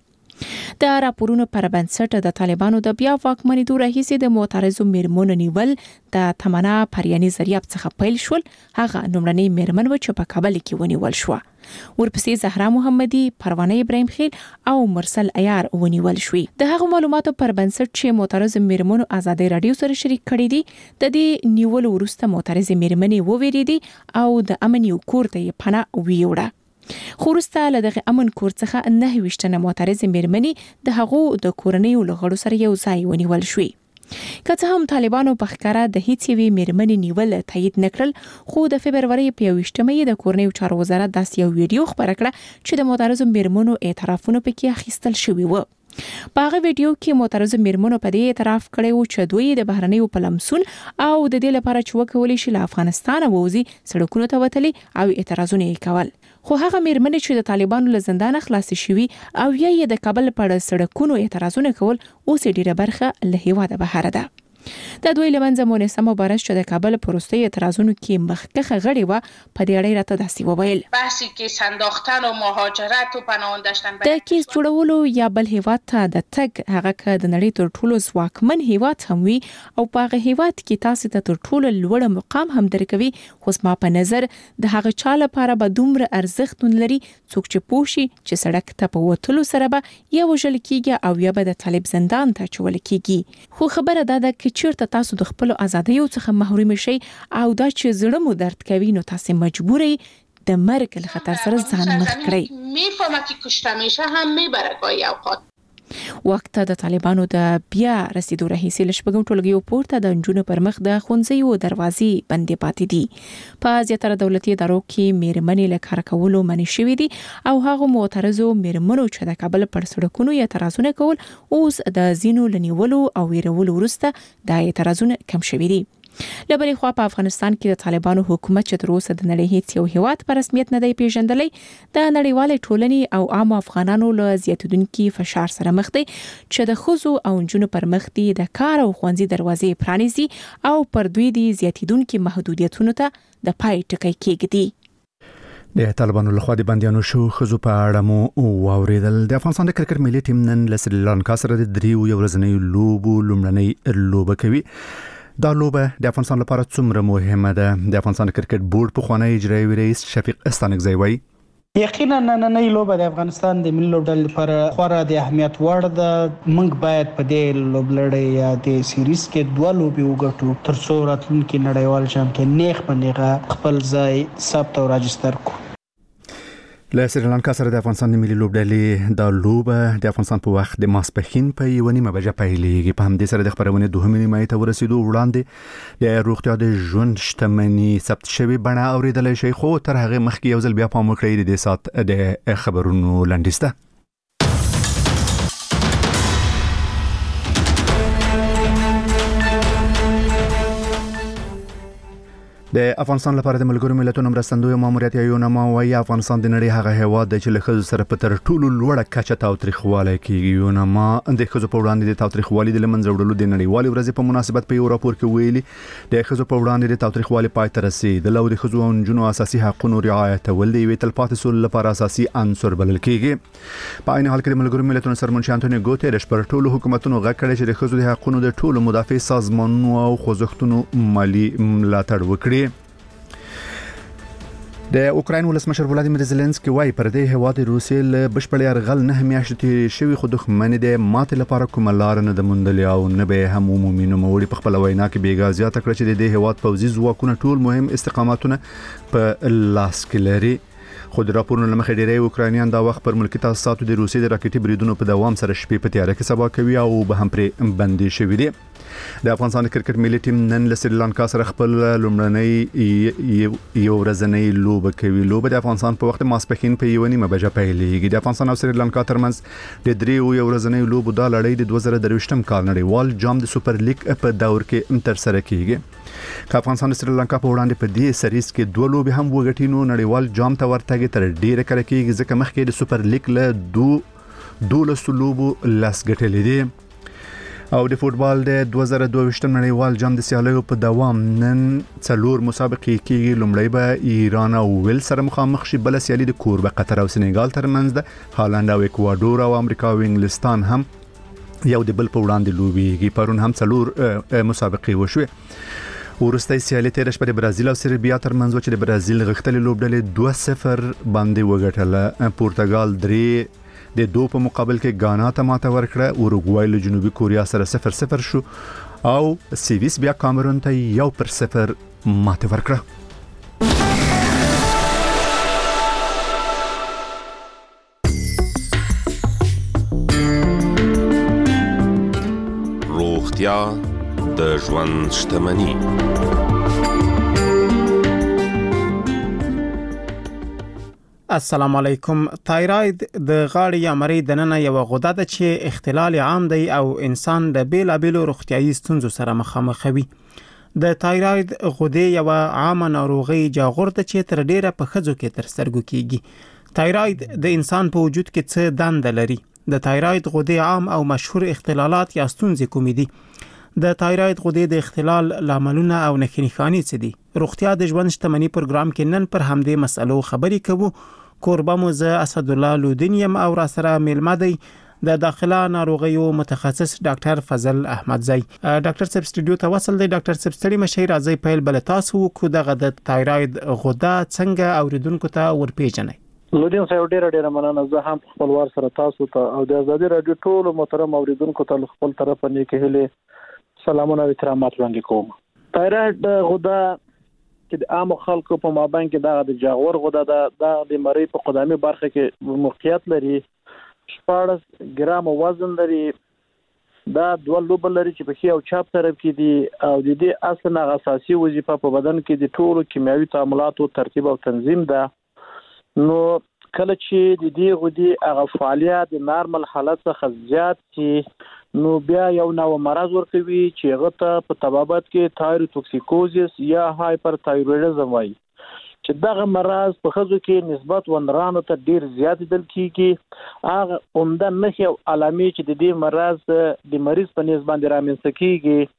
د راپورونو پر بنسټ د طالبانو د بیا واکمنېدو راهیسې د معترضو میرمنو نیول د تمنا پریاني ذریعہ څخه پیل شول. هغه لومړنۍ میرمن و چې په کابل کې ونیول شو. ورپسې زهرا محمدي، پروانه ابراهیم خیل او مرسل عیار ونیول شوې. د هغو معلوماتو پر بنسټ چې معترضو میرمنو آزادي رادیو سره شریک کړي دي، د دې نیول وروسته معترضې میرمنې وویریدي او د امن یو کور ته یې پناه ویوړه. خو وروسته له دغه امن کور څخه 9 معترضې میرمنې د هغو د کورنیو له غړو سره یو ځای ونیول شوې. که څه هم طالبانو په ښکاره د هیڅ یوې میرمنې نیول تایید نکړل، خو د فبرورۍ په 21 د کورنیو چارو وزارت داسې یو ویډیو خپره کړه چې د معترضو میرمنو اعترافونه پکې اخیستل شوي و. په هغه ویډیو کې معترضو میرمنو په دې اعتراف کړی و چې دوی د بهرنیو په لمسون او د دې لپاره چې وکولی شي له افغانستانه ووځي سړکونو ته وتلي او اعتراضونه یې کول. خو هغه میرمنې چې د طالبانو له زندانه خلاصې شوي او یا د کابل په سړکونو اعتراضونه کول، اوس ډیره برخه له هیواده بهر ده. د دوی لمنځه مونسه مبارز چې د کابل په وروستي اعتراضونو کې مخکخه غړې و، په دې اړه راته داسې وویل: بحثی که سنداختن و مهاجرت و پناه داشتن د کیس جوړولو یا بل هیواد ته د تګ، هغه که د نړۍ تر ټولو ځواکمن هیواد هم وي او په هغه هیواد کې تاسو ته تر ټولو لوړ مقام هم درکوي، خو زما په نظر د هغه چا لپاره به دومره ارزښت نه لري څوک چې پوه شي چې سړک ته په وتلو سره به یا وژل کیږي او یا به د طالب زندان ته اچول کیږي. خو خبره دا ده که چیرته تاسو د خپل ازادیو څخه محروم شئ او دا چې زړه مو درد کوي، نو تاسو مجبور یې د مرګ له خطر سره ځان مخ کړئ. میفهمه که کشته میشه هم میبره گاهی اوقات. وخت د طالبانو د بیا رسیدو راهیسې له شپږم ټولګیو پورته د نجونو پر مخ د ښوونځیو دروازې بندې پاتې دي. په زیاتره دولتي ادارو کې میرمنې له کار کولو منع شوې دي او هغو معترضو میرمنو چې د کابل پر سړکونو اعتراضونه کول، اوس د ځینو له نیولو او ویرولو وروسته د اعتراضونه کم شوي دي. له بلې خوا په افغانستان کې د طالبانو حکومت چې تر اوسه د نړۍ هیڅ یو هیواد په رسمیت نه دی پیژندلی، د نړیوالې ټولنې او عام افغانانو له زیاتېدونکي فشار سره مخ دی چې د ښځو او نجونو پر مخ دی د کار او ښوونځي دروازې پرانیزي او پر دوی دی زیاتېدونکي محدودیتونو ته د پای ټکی کېږدي. د طالبانو لخوا د بندیانو شو خزو په اړه مو واوریدل. د افغانستان د کرکټ ملي ټیم نن له سریلانکا سره د دریو ورځنیو لوبو لومړنۍ لوبه کوي. دا لوبه د افغانستان لپاره څومره مهمه ده؟ د افغانستان کرکټ بورډ پخوانی اجرایي رئیس شفیق استانکزی وایي یقینا نننۍ لوبه د افغانستان د ملي لوبډلې لپاره خورا د اهمیت وړ ده. موږ باید په دې لوبلړۍ یا د سیریز کې دوه لوبې وګټو ترڅو راتلونکي نړیوال جام کې نیغ په نیغه خپل ځای ثبت او راجستر کړو. له سریلانکا سره د افغانستان د ملي لوبډلې دا لوبه د افغانستان په وخت د ماسپښین په 1:30 بجې پیلېږي. په همدې سره د خبرونې 2 نیمه ته ورسېدو وړاندې د روغتیا د ژوند شتمنۍ ثبت شوی بڼه اوریدلای شي، خو تر هغه مخکې یو ځل بیا پام وکړئ د سات د خبرونو لنډیسته. د افغانستان لپاره د ملګرو ملتونو مرستندوی ماموریت یونما وايي افغانستان د نړۍ هغه هیواد دی چې له ښځو سره په تر ټولو لوړه کچه تاوتریخوالی کوي. یونما د ښځو په وړاندې د تاوتریخوالي د له منځه وړلو د نړیوالې ورځې په مناسبت په یو راپور کې ویلي د ښځو په وړاندې د تاوتریخوالي پای ته رسېدل او د ښځو او نجونو اساسي حقونو رعایتول د یوې تلپاتې سولې لپاره اساسي عنصر بلل کېږي. په عین حال کې د ملګرو ملتونو سرمنشي انټونیو ګوتریش پر ټولو حکومتونو غږ کړی چې د ښځو د حقونو د ټولو مدافع سازمانونو او خوځښتونو مالي ملاتړ وکړي. د اوکراین ولسمشر ولادیمیر زيلنسکي وايي پر دې هیواد روسیې له بشپړ یرغل 9 میاشتې شوی خو دښمن د ماته لپاره کومه لار نه د موندلې او نه به هم عمومي نوموړي په خپل وینا کې بیګا زیاته کړ چې د دې هیواد پوځي ځواکونه ټول مهم استقاماتونه په لاس کې لري. خو د راپورونو لمخې ډیری اوکراینیان دا وخت پر ملکی تاسیساتو د روسیې د راکټي بریدونو په دوام سره شپې په تیاره کې سبا کوي او به هم پرې بندي شوی دي. د افغانستان کرکټ ملي ټیم نن له سریلانکا سره خپل لومړنۍ یو ورځنۍ لوبه کوي. لوبه د افغانستان په وخت ماسپښین په 1:30 بجې پیلېږي. د افغانستان او سریلانکا ترمنځ د دریو یو ورځنۍ لوبو دا لړۍ د 2023م کال نړیوال جام د سوپر لیګ په دور کې تر سره کیږي. که افغانستان د سریلانکا په وړاندې په دې سریز کې دوه لوبې هم وګټي نو نړیوال جام ته ورتګ تر ډیره کړه کېږي ځکه مخکې د سوپر لیګ له 12 لوبو لاس ګټلې دي. او د فوتبال د 2022م نړیوال جام د سیالیو په دوام نن 4 مسابقې کېږي. لومړی به ایران او ویل سره مخامخ شي، بل سیالي د کوربه قطر او سنغال ترمنځ ده. هالند او اکوادور او امریکا او انګلستان هم یو د بل په وړاندې لوبېږي. پرون هم 4 مسابقې وشوې. ورسته سیالي تیر شپه د برازیل او سربیا ترمنځ و چې د برازیل غښتلې لوبډلې 2-0 باندې وګټله. پرتګال 3 د 2 په مقابل کې غانا ته ماته ورکړه. اوروګوای له جنوبي کوریا سره 0-0 شو او سیویس بیا کامرون ته 1-0 ماته ورکړه. روغتیا د ژوند شتمني. السلام علیکم. تایراید د غاړې یا مرۍ دننه یو غده ده چې اختلال عام دی او انسان د بیلابیلو روغتیايي ستونزو سره مخامخ وي. د تایراید غدې یو عامه ناروغي جاغور ده چې تر ډیره په ښځو کې تر سترګو کیږي. تایراید د انسان په وجود کې څه دنده لري؟ د تایراید غدې عام او مشهور اختلالات یا ستونزې کومې دي؟ د تایراید غدې د اختلال لاملونه او نښانې څه دي؟ روغتیا د ژوند شتمنۍ پروګرام کې نن پر همدې مسلو خبرې کوو. کوربه مو زه اسدالله لودینیم او را سره میلمه دی د داخله ناروغیو متخصص ډاکټر فضل احمدزی. ډاکټر صاحب سټوډیو ته وصل دی. ډاکټر صاحب ستړي مشي راځي پیل بل تاسو کو دغه د تایراید غده څنګه اوریدونکو ته ورپېژنئ؟ لودین صاحب ډیره مننه. زه هم خپل وار سره تاسو ته او د آزادي رادیو ټول محترم اوریدونکو ته خپل طرفه نیکه هله سلامونه او احترامات وړاندې کوم. تایراید غده چې د عام خلکو په مابین کې د جاغور غده ده، د مری په قدامي برخه کې موقعیت لري. 14 ګرام وزن لري. دا 2 لوبه لري چې په خي او چاپ طرف کې دي او د دې اصل نه اساسي وظیفه په بدن کې د ټولو کیمیاوي تعاملاتو ترتیب او تنظیم ده. نو کله چې د دې غدي هغه فعالیت د نارمل حالت څخه زیات شي نو بیا یو نو مرض ورکوي چې هغه ته په طبابت کې تایروتوکسیکوزیس یا هایپر تایرویډزم وایي، چې دغه مرض په ښځو کې نسبت وندرانو ته ډیر زیات دل کیږي. هغه عمده نښې او علامې چې د دې مرض د مریض په نسبت باندې رامنځته کیږي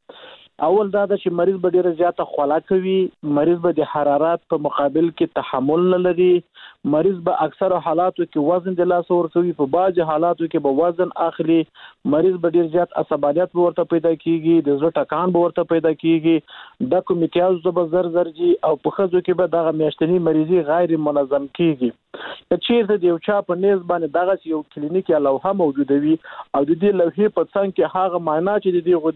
اول دا چې مریض به ډیره زیاته خوله کوي، مریض به د حرارت په مقابل کې تحمل نه لري، مریض به اکثر حالاتو کې وزن د لاس ورکوي، په بعض حالاتو کې به وزن اخلي، مریض به ډیر زیات عصبانیت ورته پیدا کیږي، د زړه ټکان به ورته پیدا کیږي، د کومیتیاز به زر جي او په خزو کې به دغه میاشتنی مریضي غیر منظم کیږي. چیرته د یو چا په نسبت باندې دغه یو کلینیک یا لوحه موجوده وي او د دې لوحې په څنګ کې هغه معنا چې د دې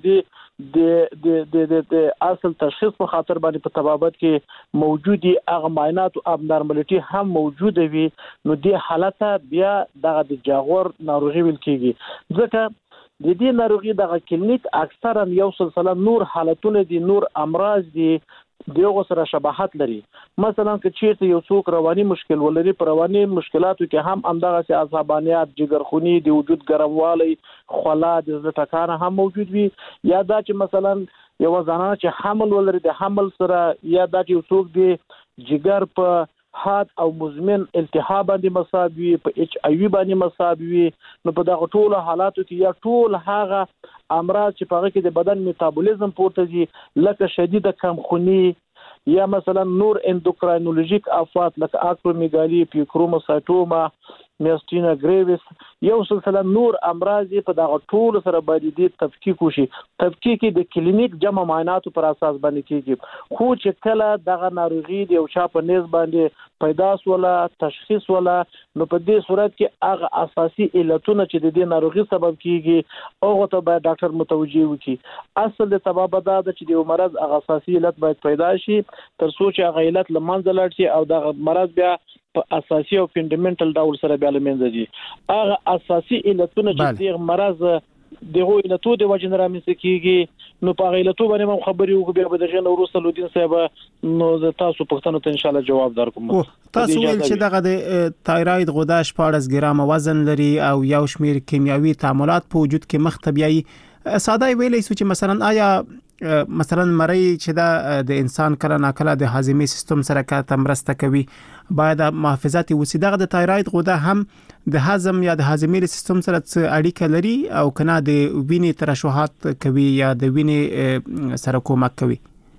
غدې د اصل تشخیص په خاطر باندې په طبابت کې موجودي هغه معاینات او ابنارمالټي هم موجوده وي، نو دې حالت بیا دغه د جاغور ناروغي ویل کیږي. ځکه د دې ناروغي دغه کلینیک اکثرا یو سلسله نور حالتونه دي، نور امراض دي دغه سره شباهت لري. مثلا که چیرته یو څوک رواني مشکل ولري، پر رواني مشکلاتو کې هم همدغه عصبانیت، جګرخونی، د وجود ګرموالی، خوله، د زړه ټکان هم موجود وي. یا دا چې مثلا یو زنانه چې حمل ولري، د حمل سره یا دا چې یو څوک د جګر په حاد او مزمن التهاب باندې مصاب وي، په ایچ ای وی باندې مصاب وي، نو په دغه ټولو حالاتو کې یا ټول هغه امراض چې په هغه کې د بدن میتابولیزم پورته دي لکه شدید کمخونی یا مثلا نور اندوکراینولوژیک آفات لکه اکرومیګالی، پیکروموسایټوما، میاستینا گریویس، یو سلسله نور امراض په دغه ټول سره باندې د تفکیک وشي. تفکیک د کلینیک جمع معایناتو پر اساس باندې کیږي. خو چې کله دغه ناروغي د یو چا په نسبت باندې پیدا ولا تشخیص ولا، نو په دې صورت کې هغه اساسي علتونه چې د دې ناروغي سبب کیږي هغه ته باید ډاکټر متوجي وکړي. اصل د طبابت دا چې د مرض هغه اساسي علت باید پیدا شي تر څو چې هغه علت لمنځه لاړ شي او دغه مرض بیا په اساسي او فندامنټل ډول سره بیا لمنځه دي. هغه اساسي علتونه چې د مرض دغه علتو د وجه نه رامنځته کیږي، نو په علتو باندې هم خبرې وکړو، بیا به د جن ورسره لودین صاحب نو تاسو پښتنو ته ان شاء الله جواب درکوم. تاسو ویل چې دغه د تایراید غده 14 ګرام وزن لري او یو شمیر کیمیاوي تعاملات په وجود کې مختبیایي. ساده ویلې چې مثلا آیا مثلا مری چې د انسان کله ناکله د هاضمې سیستم سره کار مرسته کوي، باید محافظاتي وسی دغه د تایراید غده هم د هضم یا د هاضمې سیستم سره اړیکه لري او کنه د وینې ترشحات کوي یا د وینې سره کومک کوي.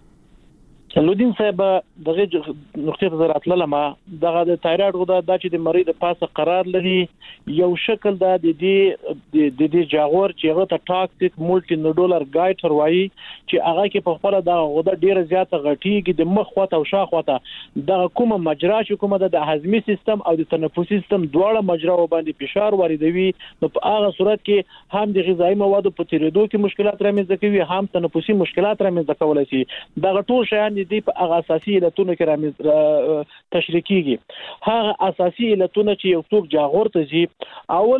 لودین صاحب دغه نقطې ته راتلل، ما دغه د تایراید غده د چې د مریض د پاسه قرار لري یو شکل د دې جاغور چې هغه ته ټاکسیک مولټي نوډولر ګایټر وایي چې هغه کې په خپل د غده ډیره زیاته غټیږي د مخ خواته او شاخواته د کومه مجرا چې کومه د هضمي سیستم او د تنفسي سیستم دواړه مجرا باندې فشار واردوي، نو په هغه صورت کې هم د غذایی موادو په تیریدو کې مشکلات رامنځته کوي، هم تنفسي مشکلات رامنځته کولای شي. دغه ټول شیان دي په هغه اساسي علتونو کې تشریح کیږي. هغه اساسي علتونه چې یو څوک جاغور ته ځي، اول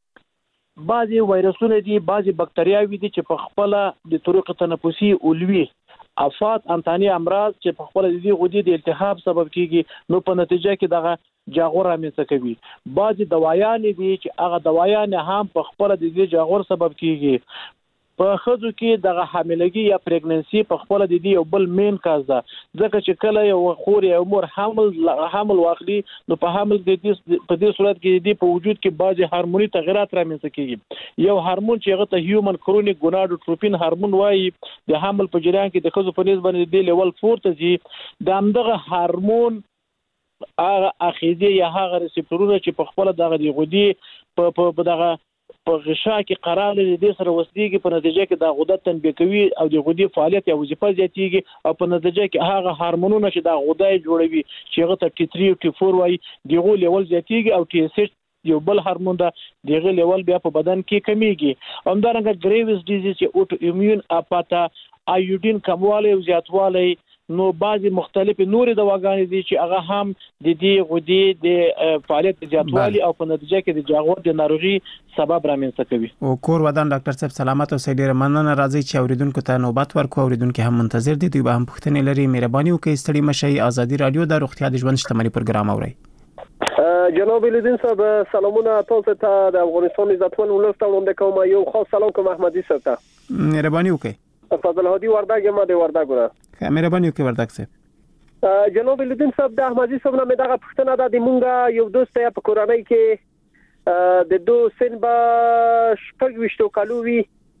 بعضي وایرسونه دي، بعضي بکټریاوي دي چې په خپل د طرق تنفسي اولوي افات انتاني امراض چې په خپل د غدې د التهاب سبب کیږي، نو په نتیجه کې دغه جاغور رامنځته کوي. بعضي دوايان دي چې هغه دوايان هم په خپل د جاغور سبب کیږي. په خځو کې دغه حاملګي یا پریګننسي په خپل د دې یو بل مین کاز ده، ځکه چې کله یو خور یا مور حمل واخلي، نو په حمل د دې په دې صورت کې د په وجود کې بعضي هورموني تغیرات رامنځته کیږي. یو هورمون چې هغه ته هیومن کرونیک ګوناډوټروپین هورمون وایي، د حمل په جریان کې د خځو په نسبت باندې د لیول 4 ته ځي. د همدغه هورمون هغه اخیزه یا هغه ریسپټورونه چې په خپل دغه د غدې په دغه په غشا کې قرار لري، د سره وسلېږي، په نتیجه کې د غده تنبیه کوي او د غدې فعالیت یا وظیفه زیاتېږي، او په نتیجه کې هغه هورمونونه چې د غده جوړوي چې هغه ته T3 او T4 وایي، دغه لیول زیاتېږي، او TSH یو بل هورمون ده، دغه لیول بیا په بدن کې کمیږي. همدارنګه ګریویس ډیزیز چې اوټو ایمیون اپاتا، ایوډین کموالی او زیاتوالی، نو بعضی مختلفې نورې دواګانې دي چې هغه هم د دې غدې د فعالیت زیاتوالی او په نتیجه کې د جاغور د ناروغي سبب رامنځته کوي. او کور ودان ډاکټر صاحب سلامت اوسئ. ډیره مننه، راځي چې اوریدونکو ته نوبت ورکړو. اوریدونکو هم منتظر دي، دوی به هم پوښتنې لري. مهرباني وکړئ ستړي مشئ. ازادي رادیو د روغتیا د ژوند شتمنۍ پروګرام اورئ. جناب لودین صاحب سلامونه تاسو ته د افغانستان عزتمن ولس ته وړاندې کوم. یو خاص سلام کوم احمدي صاحب ته. مهرباني وکړئ. فضل هادي وردګ ما دی وردګونه. مهرباني وکړئ وردګ صاحب. جناب لودین صاحب د احمدي صاحب نه دغه پښتنه ده، د مونږه یو دوست په کورنۍ کې د دو سن با شپږ وشتو کالو وی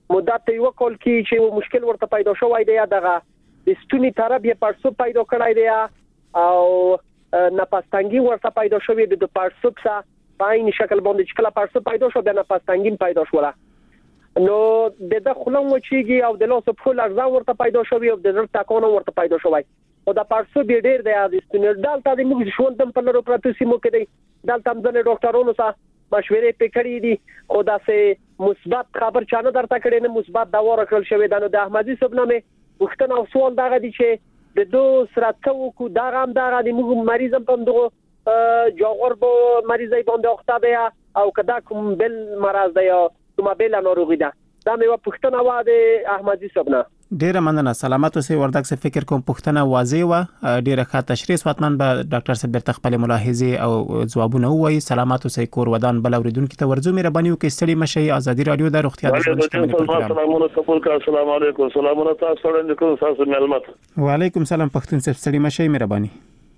مدت یو کال کې چې مشکل ورته پیدا شوی دی دغه د ستوني طرف یې پړسوب پیدا کړی دی او نفستنګي ورته پیدا شوی دی د پړسوب سره په عین شکل باندې چې کله پړسوب پیدا شو د نفستنګي پیدا شوله نو د خلم وچیږي او د لاس په لړزه ورته پیدا شوی او د زړه ټکان ورته پیدا شوی او د پړسوب ډیر دی د ستوني دالته د موږ ژوند په لرو پروت سیمو کې دی دالته هم د ډاکټرونو سره مشورې پکړې دي خو دا سه مثبت خبر چانه درته کړي نه مثبت دوا راکړل شوی دا نو د احمدي صاحب نامه وختونه او سوال دغه دي چې د دو سره څو کو دا هم دغه د موږ مریض په دغه جاغور بو مریضای باندې اخته دی او کدا کوم بل مرض دی کومه بل ناروغي ده دا مې وختونه و د احمدي صاحب نه ډیره مننه سلامات اوسئ وردګ څخه فکر کوم پښتنه واضح و ډیره ښه تشریح واتمن به ډاکټر صاحب بیرته خپل ملاحظه او ځوابونه وایي سلامات اوسئ کور ودان بل اوریدونکو ته ورزو مهرباني وکړئ ستړي مشي ازادي رادیو د روغتیا د سلامونه قبول کا السلام علیکم سلامونه تاسو وړاندې کوم تاسو معلومات وعلیکم سلام پښتون صاحب ستړي مشي مهرباني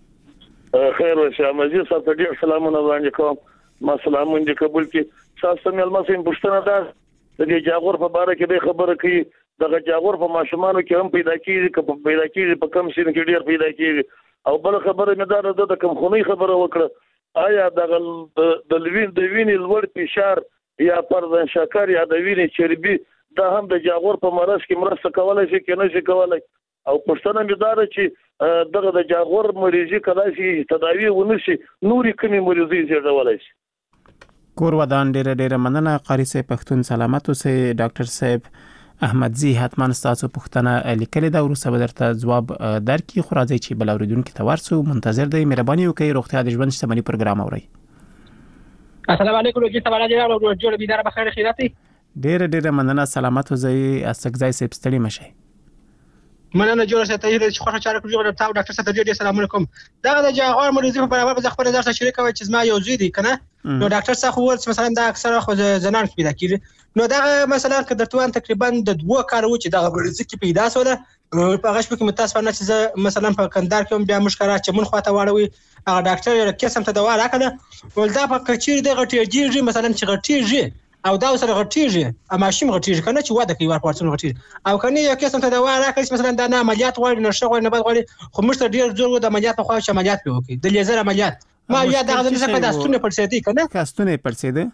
خیر وشه مزید تاسو ډیر سلامونه وړاندې کوم ما سلامونه قبول کی تاسو معلومات پښتنه ده د جاغور په اړه کې خبره کوي دغه جاغور په ماشومانو کې هم پیدا کیږي په کم سن کې ډیر پیدا کیږي او بل خبره مې دا د کم خونی خبره وکړه آیا دغه د وینې لوړ فشار یا پردن شکر یا د وینې چربي دا هم د جاغور په مرض کې مرسته کولای شي کې نه شي کولای او پښتنه مې دا چې دغه د جاغور مریضي کله شي تداوی ونشي نوري کمی مریضي زیاتولای شي کور ودان ډیره مننه قاری صاحب پښتون سلامت اوسئ ډاکټر صاحب احمد زی حتمان تاسو پښتنه لیکل دا ورسره بدرته جواب درکې خو راځي چې بل اوریدونکو ته ورسو منتظر دی مهرباني وکړئ روغتیا د ژوند شتمنۍ پروګرام اورئ السلام علیکم لوګي تبارک الله او جوړ بيدار بخیر خیراتي ډیره مننه سلامت اوسئ اسګزای صاحب ستړي مشي مننه جوړ ساتي چې خوشاله چاره کوي ډاکټر ډاکټر صاحب ډیر سلام علیکم دا د جاغور مریضي په برابر د خبره درته شریک کوي چې ما یو زوی دی کنه نو ډاکټر صاحب ول مثلا دا اکثره خو زنان پیدا کیږي نو دا مثلا که درتوان تقریبا د 2 کال و چې دا مریضي کې پیدا سوله په غش کې متاسفانه چې مثلا په کندهار کې بیا مشکره چې مون خواته واړوي هغه ډاکټر یې قسم ته دوا راکړه ول دا په کچیر د غټیږي مثلا چې غټیږي او دا سره غټیږي ماشوم غټیږي کنه چې واده کوي ورپورتون غټیږي او کنه یو قسم ته دوا راکړي مثلا دا نه عملیات غواړي نشه غواړي نه بد غواړي خو موږ ته ډیر زور د عملیات خو چې عملیات به وکړي د لیزر عملیات ما یا دا د څه په داستونه پرسېدي کنه کاستونه پرسېده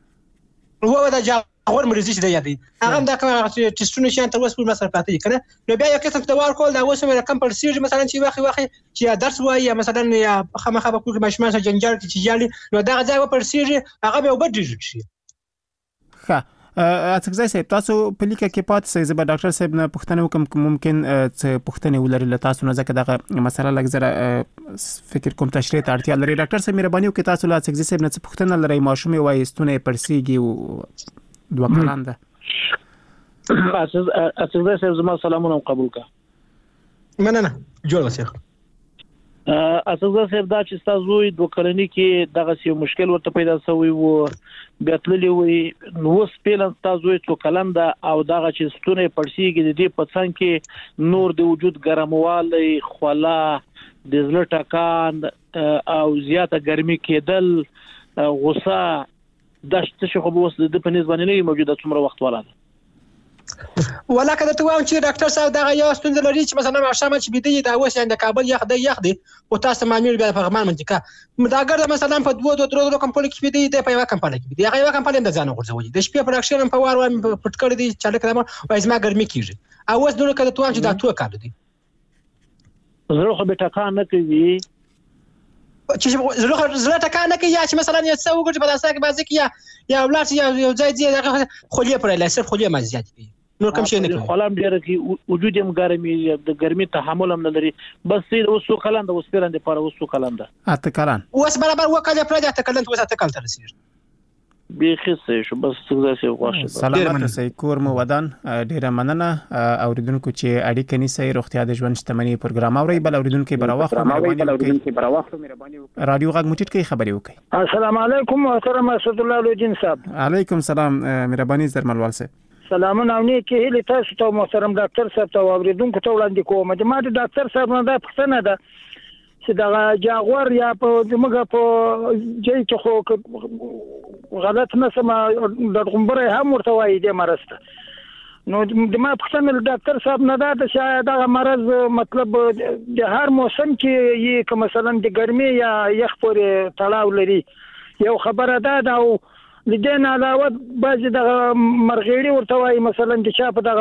وو دا جاغور مریضي چې دی یادي هغه دا کوم ټیسټونه چې تر اوسه په مصر پاتې کنه نو بیا یو قسم ته ور کول دا اوسه مې کم پرسېږي مثلا چې واخی چې درس وایي مثلا یا خامخا به کوم ماشومان سره جنجال چې جالي نو دا ځای و پرسېږي هغه به وبډږي شي ښه اڅګزای صاحب تاسو په لیکه کې پات سي زبر ډاکټر صاحب نه پښتنه وکم ممکن څه پښتنه ولري له تاسو نه ځکه دغه مسله لګزره فکر کوم تشریح ته اړتیا لري ډاکټر صاحب مهرباني وکړئ تاسو له اڅګزای صاحب نه څه پښتنه لري ماشومه وایستونه پرسیږي او دوه کلانده اڅګزای صاحب زما سلامونه قبول کا مننه جوړ وسه اڅګزای صاحب دا چې تاسو دوه کلنی کې دغه سی مشکل ورته پیدا شوی وو بیا تللی وي نو سپیلن تاسو څو کلم دا او دغه چې ستونه پړسیږي د دې په څنګ کې نور د وجود ګرموالی خولا د زړه ټکان او زیاته ګرمي کېدل غوسه د څه خو بوس د په نسبت نه موجوده څومره وخت ولاده ولکه ته وایم چې ډاکټر صاحب دا یو ستونزه لري چې مثلا ماشام چې بيدی دا اوس د کابل یخ دی او تاسو معامل بیا په غمان منځکا دا ګر مثلا په 2 کمپنی کې بيدی د په یو کمپنی کې بيدی هغه یو کمپنی د ځان غورځوي د شپې پروډکشن په وار وای پټ کړی دی چې لکه ما وایي ما ګرمي کیږي او اوس دغه کده ته چې دا تو کار دی زړه خو به ټکان نه کوي چې زړه ټکان نه کوي یا چې مثلا یو څه وګوري په داسه کې بازي کې یا ولات یا ځای دی خولې پر لاسه خولې مزيات دي نور کوم شي نه کوي خلام ډیر کې وجود هم ګرمي د ګرمي تحمل هم نه لري بس اوسو کلند اوس پیرند پر اوسو کلند اته کلان اوس برابر وکړه پر اته کلند اوس اته کلند رسیر بیخي شو بس څنګه شي غواړم سلامات سي کور مو ودان ډیره مننه اوریدونکو چې اړیکه نیسي روغتیا د ژوند شتمنۍ پروګرام اوري بل اوریدونکو براوخت مهرباني رادیو غږ مټټ کې خبري وکي السلام علیکم محترم اسد الله لوجین صاحب علیکم سلام مهرباني زرملوال صاحب سلامونه او نیکه هلي تاسو ته محترم ډاکټر صاحب ته اوریدونکو ته وړاندې کوم چې ما د ډاکټر صاحب نه دا پښتنه ده چې دا جاغور یا په دماغه په جای کې خو غلط نه سم د غومبره هم ورته وایي د مرسته نو د ما پښتنه ډاکټر صاحب نه دا شاید دا مرض مطلب د هر موسم کې یي که مثلا د ګرمي یا یخ پورې تړاو لري یو خبره ده او د دې نه علاوه بعضې د مرغېړي ورته وایي مثلا د چا په دغه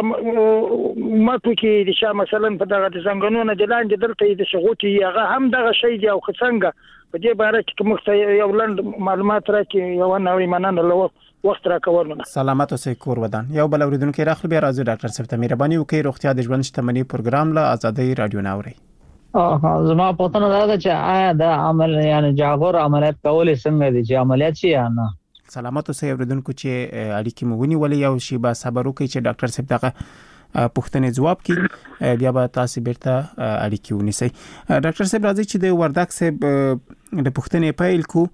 مټو کې د چا مثلا په دغه د زنګنونه د لاندې دلته د شغوتي هغه هم دغه شی دی او څنګه په دې باره کې موږ یو لنډ معلومات راکړي یو نوې مننه له وخت راکولونه سلامت اوسئ کور ودان یو بل اوریدونکو راخلو بیا راځو ډاکټر صاحب ته مهرباني وکړئ روغتیا د ژوند شتمنۍ پروګرام له آزادۍ رادیو نه اورئ زما پوښتنه دا ده چې آیا د عمل یعنی جاغور عملیات کولې څنګه دي چې عملیات شي یا نه سلامت اوسئ اوریدونکو چې اړیکې مو ونیولې یو شی به صبر وکړئ چې ډاکټر صاحب دغه پوښتنې جواب کړي بیا به تاسو بیرته اړیکې ونیسئ ډاکټر صاحب راځي چې د وردګ صاحب د پوښتنې پیل کو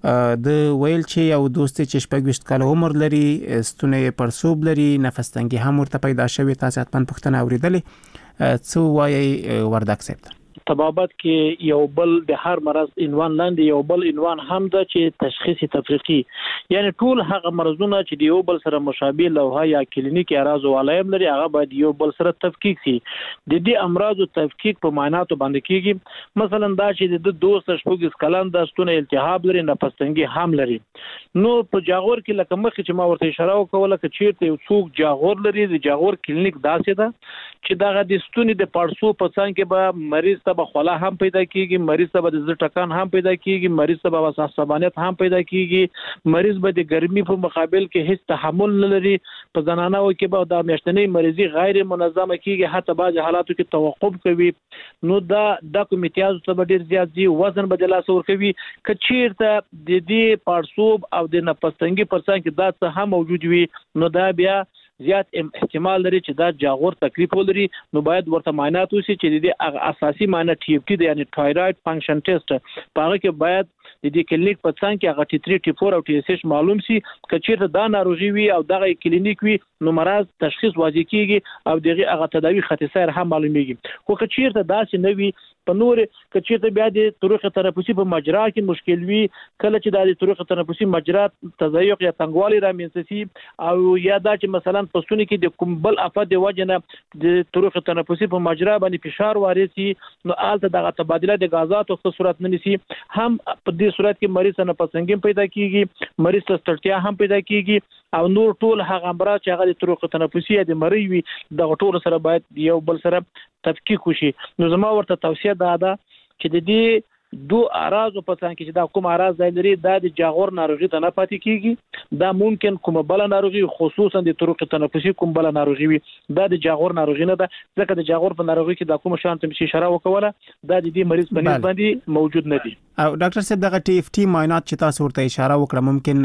د ویل چې یو دوست چې 26 کال عمر لري ستونی پړسوب لري نفس تنګي هم ورته پیدا شوی تاسو حتمن پوښتنه اوریدلې څو وایي وردګ صاحب طبابت کې یو بل د هر مرض عنوان لاندې یو بل عنوان هم ده چې تشخیص تفریقي یعنی ټول هغه مرزونه چې د یو بل سره مشابه لوحه یا کلینیکي اعراض او علائم لري هغه باید یو بل سره تفکیک شي د دې امراضو تفکیک په معناتو باندې کیږي مثلا دا چې د دوست شپږ کلن د ستوني التهاب لري نفس تنګي هم لري نو په جاغور کې لکه مخکې چې ما ورته اشاره وکوله چې چیرته یو څوک جاغور لري د جاغور کلینیک داسې ده چې دغه د ستوني د پړسو په څنګ کې به مریض ته به خوله هم پیدا کیږي مریض ته به د زړه ټکان هم پیدا کیږي مریض ته به عصبانیت هم پیدا کیږي مریض به د ګرمي په مقابل کې هیڅ تحمل نه لري په زنانو کې به د میاشتنۍ مریضي غیر منظمه کیږي حتی بعض حالاتو کې توقف کوي نو دا کوم امتیاز ته به ډیر زیات دي وزن به د لاس ور کوي کچیرته د دې پړسوب او د نفس تنګي پر څنګ کې دا څه هم موجود وي نو دا بیا زیات احتمال لري چې دا جاغور تکلیف ولري نو باید ورته معاینات وشي چې د اساسي معاینه TFT دی یعنی تایروید فنکشن ټیسټ په هغه کې باید د دې کلینیک په څنګ کې هغه T3 T4 او TSH معلوم شي کچیرته دا ناروغي وي او دغه کلینیک وي نو مرض تشخیص واضح کیږي او دغه هغه تداوی خط سیر هم معلومیږي خو کچیرته داسې نه وي په نور کچیرته بیا د طرق تنفسي په مجرا کې مشکل وي کله چې د طرق تنفسي مجرا تضيق یا تنګوالي رامنځته شي او یا دا چې مثلا پښتون کې د کوم بل افات د وجنه د طرق تنفسي په مجرا باندې فشار وارد شي نو آلته دغه تبادله د غازاتو په صورت نه نشي هم په دې صورت کې مریض نه پسنګم پیدا کیږي مریض ته ستړیا هم پیدا کیږي او نور ټول هغه امراض چې هغه د طرق تنفسي د مری وي د ټول سره باید یو بل سره تفکیک وشي نو زما ورته توصیه ده چې د دې دو اعراض په څنګ کې چې دا کوم اعراض لري دا د جاغور ناروغي ته نه پاتې کیږي دا ممکن کوم بل ناروغي خصوصا د طرق تنفسي کوم بل ناروغي وي دا د جاغور ناروغي نه ده ځکه د جاغور په ناروغي کې دا کوم شان ته اشاره وکوله دا د دې مریض په نسبت باندې موجود نه دي او ډاکټر صاحب دغه TFT معاینات چې تاسو ورته اشاره وکړه ممکن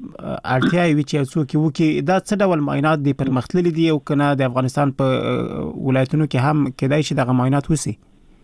اړتیا وي چې څوک وکي دا څه ډول معاینات دي پرمختللي دي او کنه د افغانستان په ولایتونو کې هم کېدای شي دغه معاینات وسی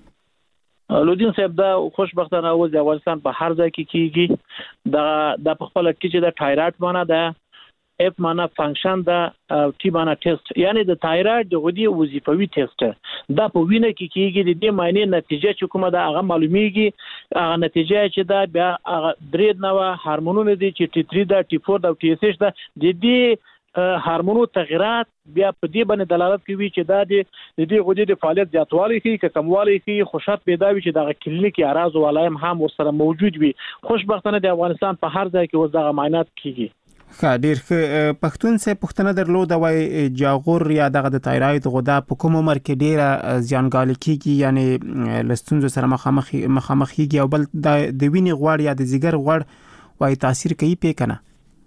لودین صاحب دا خوشبختانه و د افغانستان په هر ځای کې کیږي دا په خپل کې چې د تایراید معنا ده اف معنا فنکشن ده ټي معنا ټیسټ یعنی د تایراید د غدي وظیفوي ټیسټ دا په وینه کې کیږي د دې معنی نتیجه چې کومه ده هغه معلومیږي هغه نتیجه چې دا بیا هغه درې نوع هورمونونه دي چې T3 ده T4 ده او TSH ده د دې هورمونو تغیرات بیا په دې باندې دلالت کوي چې دا د دې غدې د فعالیت زیاتوالی کې کموالی کې خوشات پیدا وي چې د کلینیکي اعراض او علائم هم ورسره موجود وي خوشبختانه د افغانستان په هر ځای کې وزغه معاینات کیږي ډیر پښتون سه پښتنه درلوده وای جاغور یا دغه د تایراید غده په کوم عمر کې ډیره زیانګال کیږي یعنی لستونزو سره مخامخ کیږي او بل د وینې غوړ یا د زیګر غوړ وای تاثیر کوي په کنه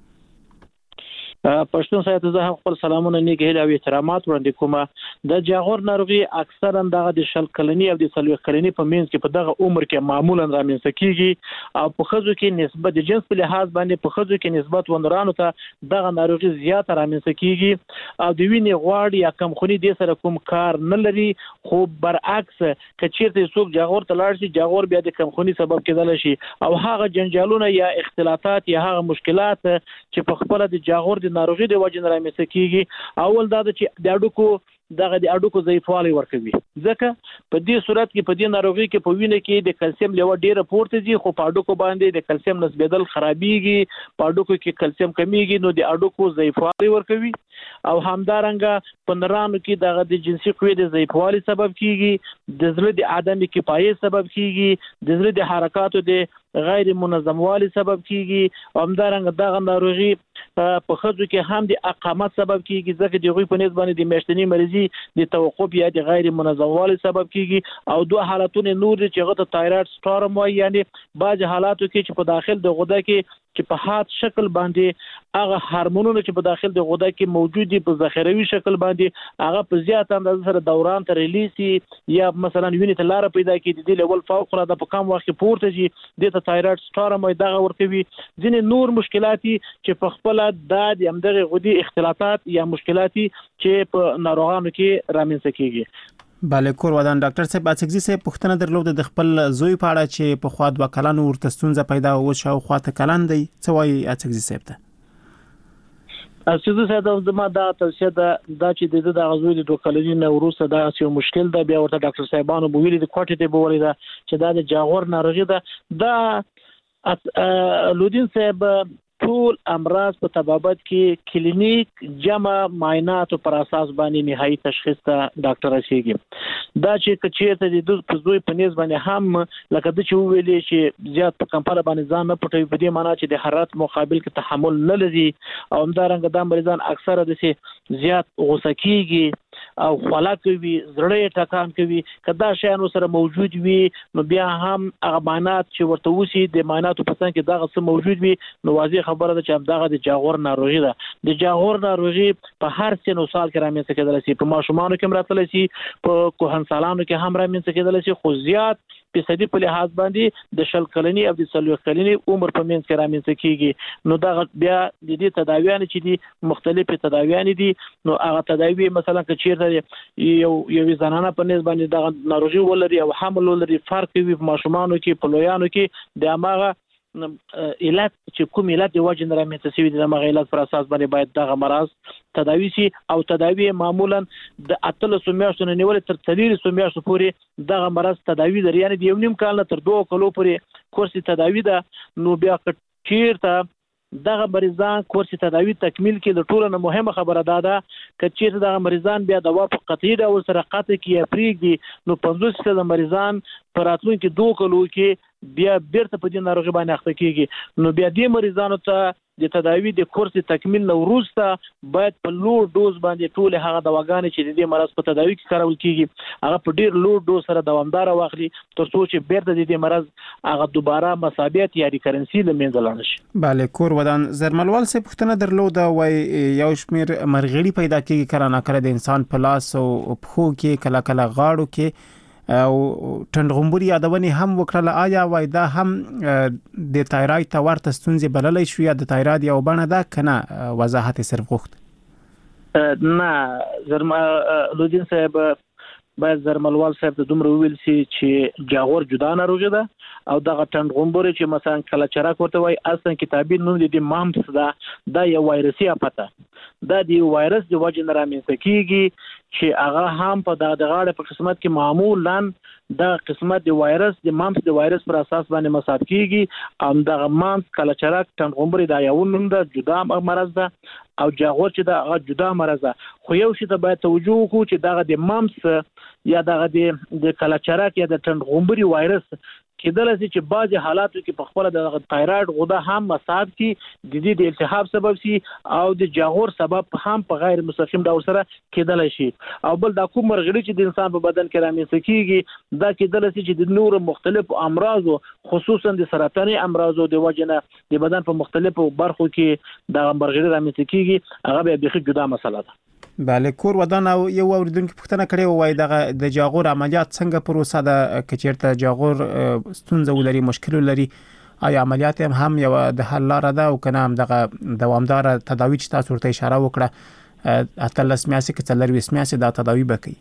پښتون سره زه هم خپل سلامونه نیګه او احترامات وړاندې کوم د جاغور ناروغي اکثرا دغه د شل کلنی او د سلوي کلنی په منځ کې په دغه عمر کې معمولا رامنځته کیږي او په خزو کې نسبت د جنس په لحاظ باندې په خزو کې نسبت ونرانو ته دغه ناروغي زیات رامنځته کیږي او د وینې غوړ یا کمخونی د سره کوم کار نه لري خو برعکس کچیرته څوک جاغور ته لاړ شي جاغور بیا د کمخونی سبب کېدل شي او هغه جنجالونه یا اختلاطات یا هغه مشکلات چې په خپل د جاغور ناروغي د وجه نه رامنځته کیږي اول دا چې د اډوکو دغه د اډوکو ضعیفوالی ورکوي. ځکه په دې صورت کې په دې ناروغي کې په وینه کې د کلسیم لیول ډیره پورته ځي، خو په اډوکو باندې د کلسیم نسبیدل خرابېږي، په اډوکو کې کلسیم کمیږي، نو د اډوکو ضعیفوالی ورکوي. او همدارنګه په نرانو کې دغه د جنسي قوې د ضعیفوالي سبب کیږي، د زړه د عدم کفایت سبب کیږي، د زړه د حرکاتو د غیر منظموالي سبب کیږي. او همدارنګه دغه ناروغي په ښځو کې هم د اقامت سبب کیږي، ځکه د هغوی په نسبت باندې د میاشتنۍ مریضي د توقف یا د غیر منظموالي سبب کیږي. او دوه حالتونه نور دي چې هغه ته تایرايډ سټورم وایي، یعنی بعض حالاتو کې چې په داخل د غده کې چې په حاد شکل باندې هغه هورمونونه چې په داخل د غده کې موجود دي په ذخیروي شکل باندې هغه په زیات اندازه سره دوران ته ریلیسي، یا مثلا وینې ته لار پیدا کړي، د دې لیول فوق العاده په کم وخت کې پورته ځي، د تایرايډ سټورم وایي دغه ورکوي. ځینې نور مشکلات چې په خپل د همدغه غدي اختلاطات یا مشکلات چې په ناروغانو کې رامنځته کیږي. بله کور ودان ډاکټر صاحب اڅکزي صاحب پوښتنه درلوده د خپل زوی په اړه چې په خوا 2 کلن ورته ستونزه پیدا و شو خواته کلن دی، څه وایي اڅکزي صاحب ته؟ اڅکزي صاحب زما دا توصیه ده چې د غزوی د 2 کلنۍ نه وروسته دا یو مشکل ده، بیا ورته ډاکټر صاحبانو بویلي د کوټې ته بوولې ده چې دا د جاغور ناروغي ده. دا لودین صاحب ټول امراض په طبابت کې کلینیک جمع معاینات پر اساس باندې نهایي تشخیص ته ډاکټر رسیږي. دا چې کچېته د زوی په نسبت باندې هم لکه د چې ویلې چې زیات په کمپاله باندې ځان نه پټوي، په دې معنی چې د حرارت مقابل کې تحمل نه لري، او همدارنګه دا مریضان اکثره د زیات غوسه کیږي او خلا کوي، زړه ټکان کوي. کدا شیانو سره موجود وي نو بیا هم هغه معاینات چې ورته وسی د معایناتو په څنګ کې دغه څه موجود وي، نو واضح خبره ده چې دغه د جاغور ناروغي ده. د جاغور ناروغي په هر سن او سال کې رامنځته کېدلی شي، په ماشومانو کې راتلی شي، په کهنسالانو کې هم رامنځته کېدلی شي، خو زیات فیصدي په لحاظ باندې د 40 کلنۍ او د 40 کلنۍ عمر په منځ کې رامنځته کیږي. نو دا بیا د دې تداویان چې دي مختلفه تداویان دي، نو هغه تداوی مثلا که چیرته یو زنانه په نسبت باندې دا ناروغي ولري او حمل ولري، فرق وي په ماشومانو کې په لویانو کې د هغه علت چې کوم علت د وجه نه رامنځته شوی د هغه علت پر اساس باندې باید دغه مرض تداوی شي. او تداوی معمولا د 13 میاشتو نه نیول تر 13 میاشتو پورې دغه مرض تداوی لري، یعنی د 1.5 کال نه تر 2 کالو پورې کورس تداوی ده. نو بیا چیرته دغه مریضان کورس تداوی تکمیل کې د ټولو نه مهمه خبره ده چې چیرته دغه مریضان بیا دوا په قطعي ډول سره قطع کې پریږدي، نو 50% د مریضان په راتلونکي 2 کالو کې بیا بیرته په دې ناروغي باندې اخته کیږي. نو بیا دې مریضانو ته د تداوی د کورس تکمیل نه وروسته باید په لوړ دوز باندې ټول هغه دواګانې چې د دې مرض په تداوی کې کارول کیږي هغه په ډیر لوړ دوز سره دوامدار واخلي، تر څو چې بیرته د دې مرض هغه دوباره مسابقت یا ریکرنسي لمنځه لاړ شي. بله کور ودان زرملوال څه پوښتنه درلوده، وای یو شمیر مرغړي پیدا کیږي کله ناکله د انسان په لاس او پښو کې، کله کله غاړو کې، او ټنډغمبوري یادونه هم وکړه. آیا وای دا هم د تایرايډ ته ورته ستونزې بللی شو یا د تایرايډ یو بڼه ده کنه؟ وضاحت صرف غوښت. نه لودین صاحب باید زرملوال صاحب ته دومره ویل شي چې جاغور جدا ناروغي ده، او دغه ټنډغمبوري چې مثلا کله چرک ورته وای اصلا کتابي نوم د مامپس ده، دا یو وایرسي اپته دا د وایرس د وجه نه رامنځته کیږي چې هغه هم په دغه غاړه په قسمت کې معمولا د قسمت د وایرس د مامپس د وایرس پر اساس باندې مصاب کیږي. ام دغه مامپس کله چرک ټنډغمبوري دا یو نوم ده، جدا مرض ده، او جاغور چې دا جدا مرض ده. خو یو شی ته باید توجه وکړو چې دغه د مامپس یا دغه د کله چرک یا د ټنډغمبوري وایرس کېدل چې بعض حالاتو کې په خپل د تایرايډ غده هم مصاب کی د دې د التهاب سبب شي، او د جاغور سبب هم په غیر مستقیم ډول سره کېدل شي. او بل دا کوم مرغړي چې د انسان په بدن کې رامنځته کیږي دا کېدل چې د نور مختلف امراضو خصوصا د سرطاني امراضو د وجه نه د بدن په مختلفو برخو کې د مرغړي رامنځته کیږي، هغه به بخي جدا مسله ده. بله کور ودان او یو اوریدونکو پوښتنه کړې وای دغه د جاغور عملیات څنګه پروسه ده، کچیرته جاغور ستونزه ولري مشکل ولري، آیا عملیات هم یو د حل لاره ده او کنه هم دغه دوامدار تداوی چې تاسو ورته اشاره وکړه اتلس میاشتې کې 24 میاشتې دا تداوی وکړي؟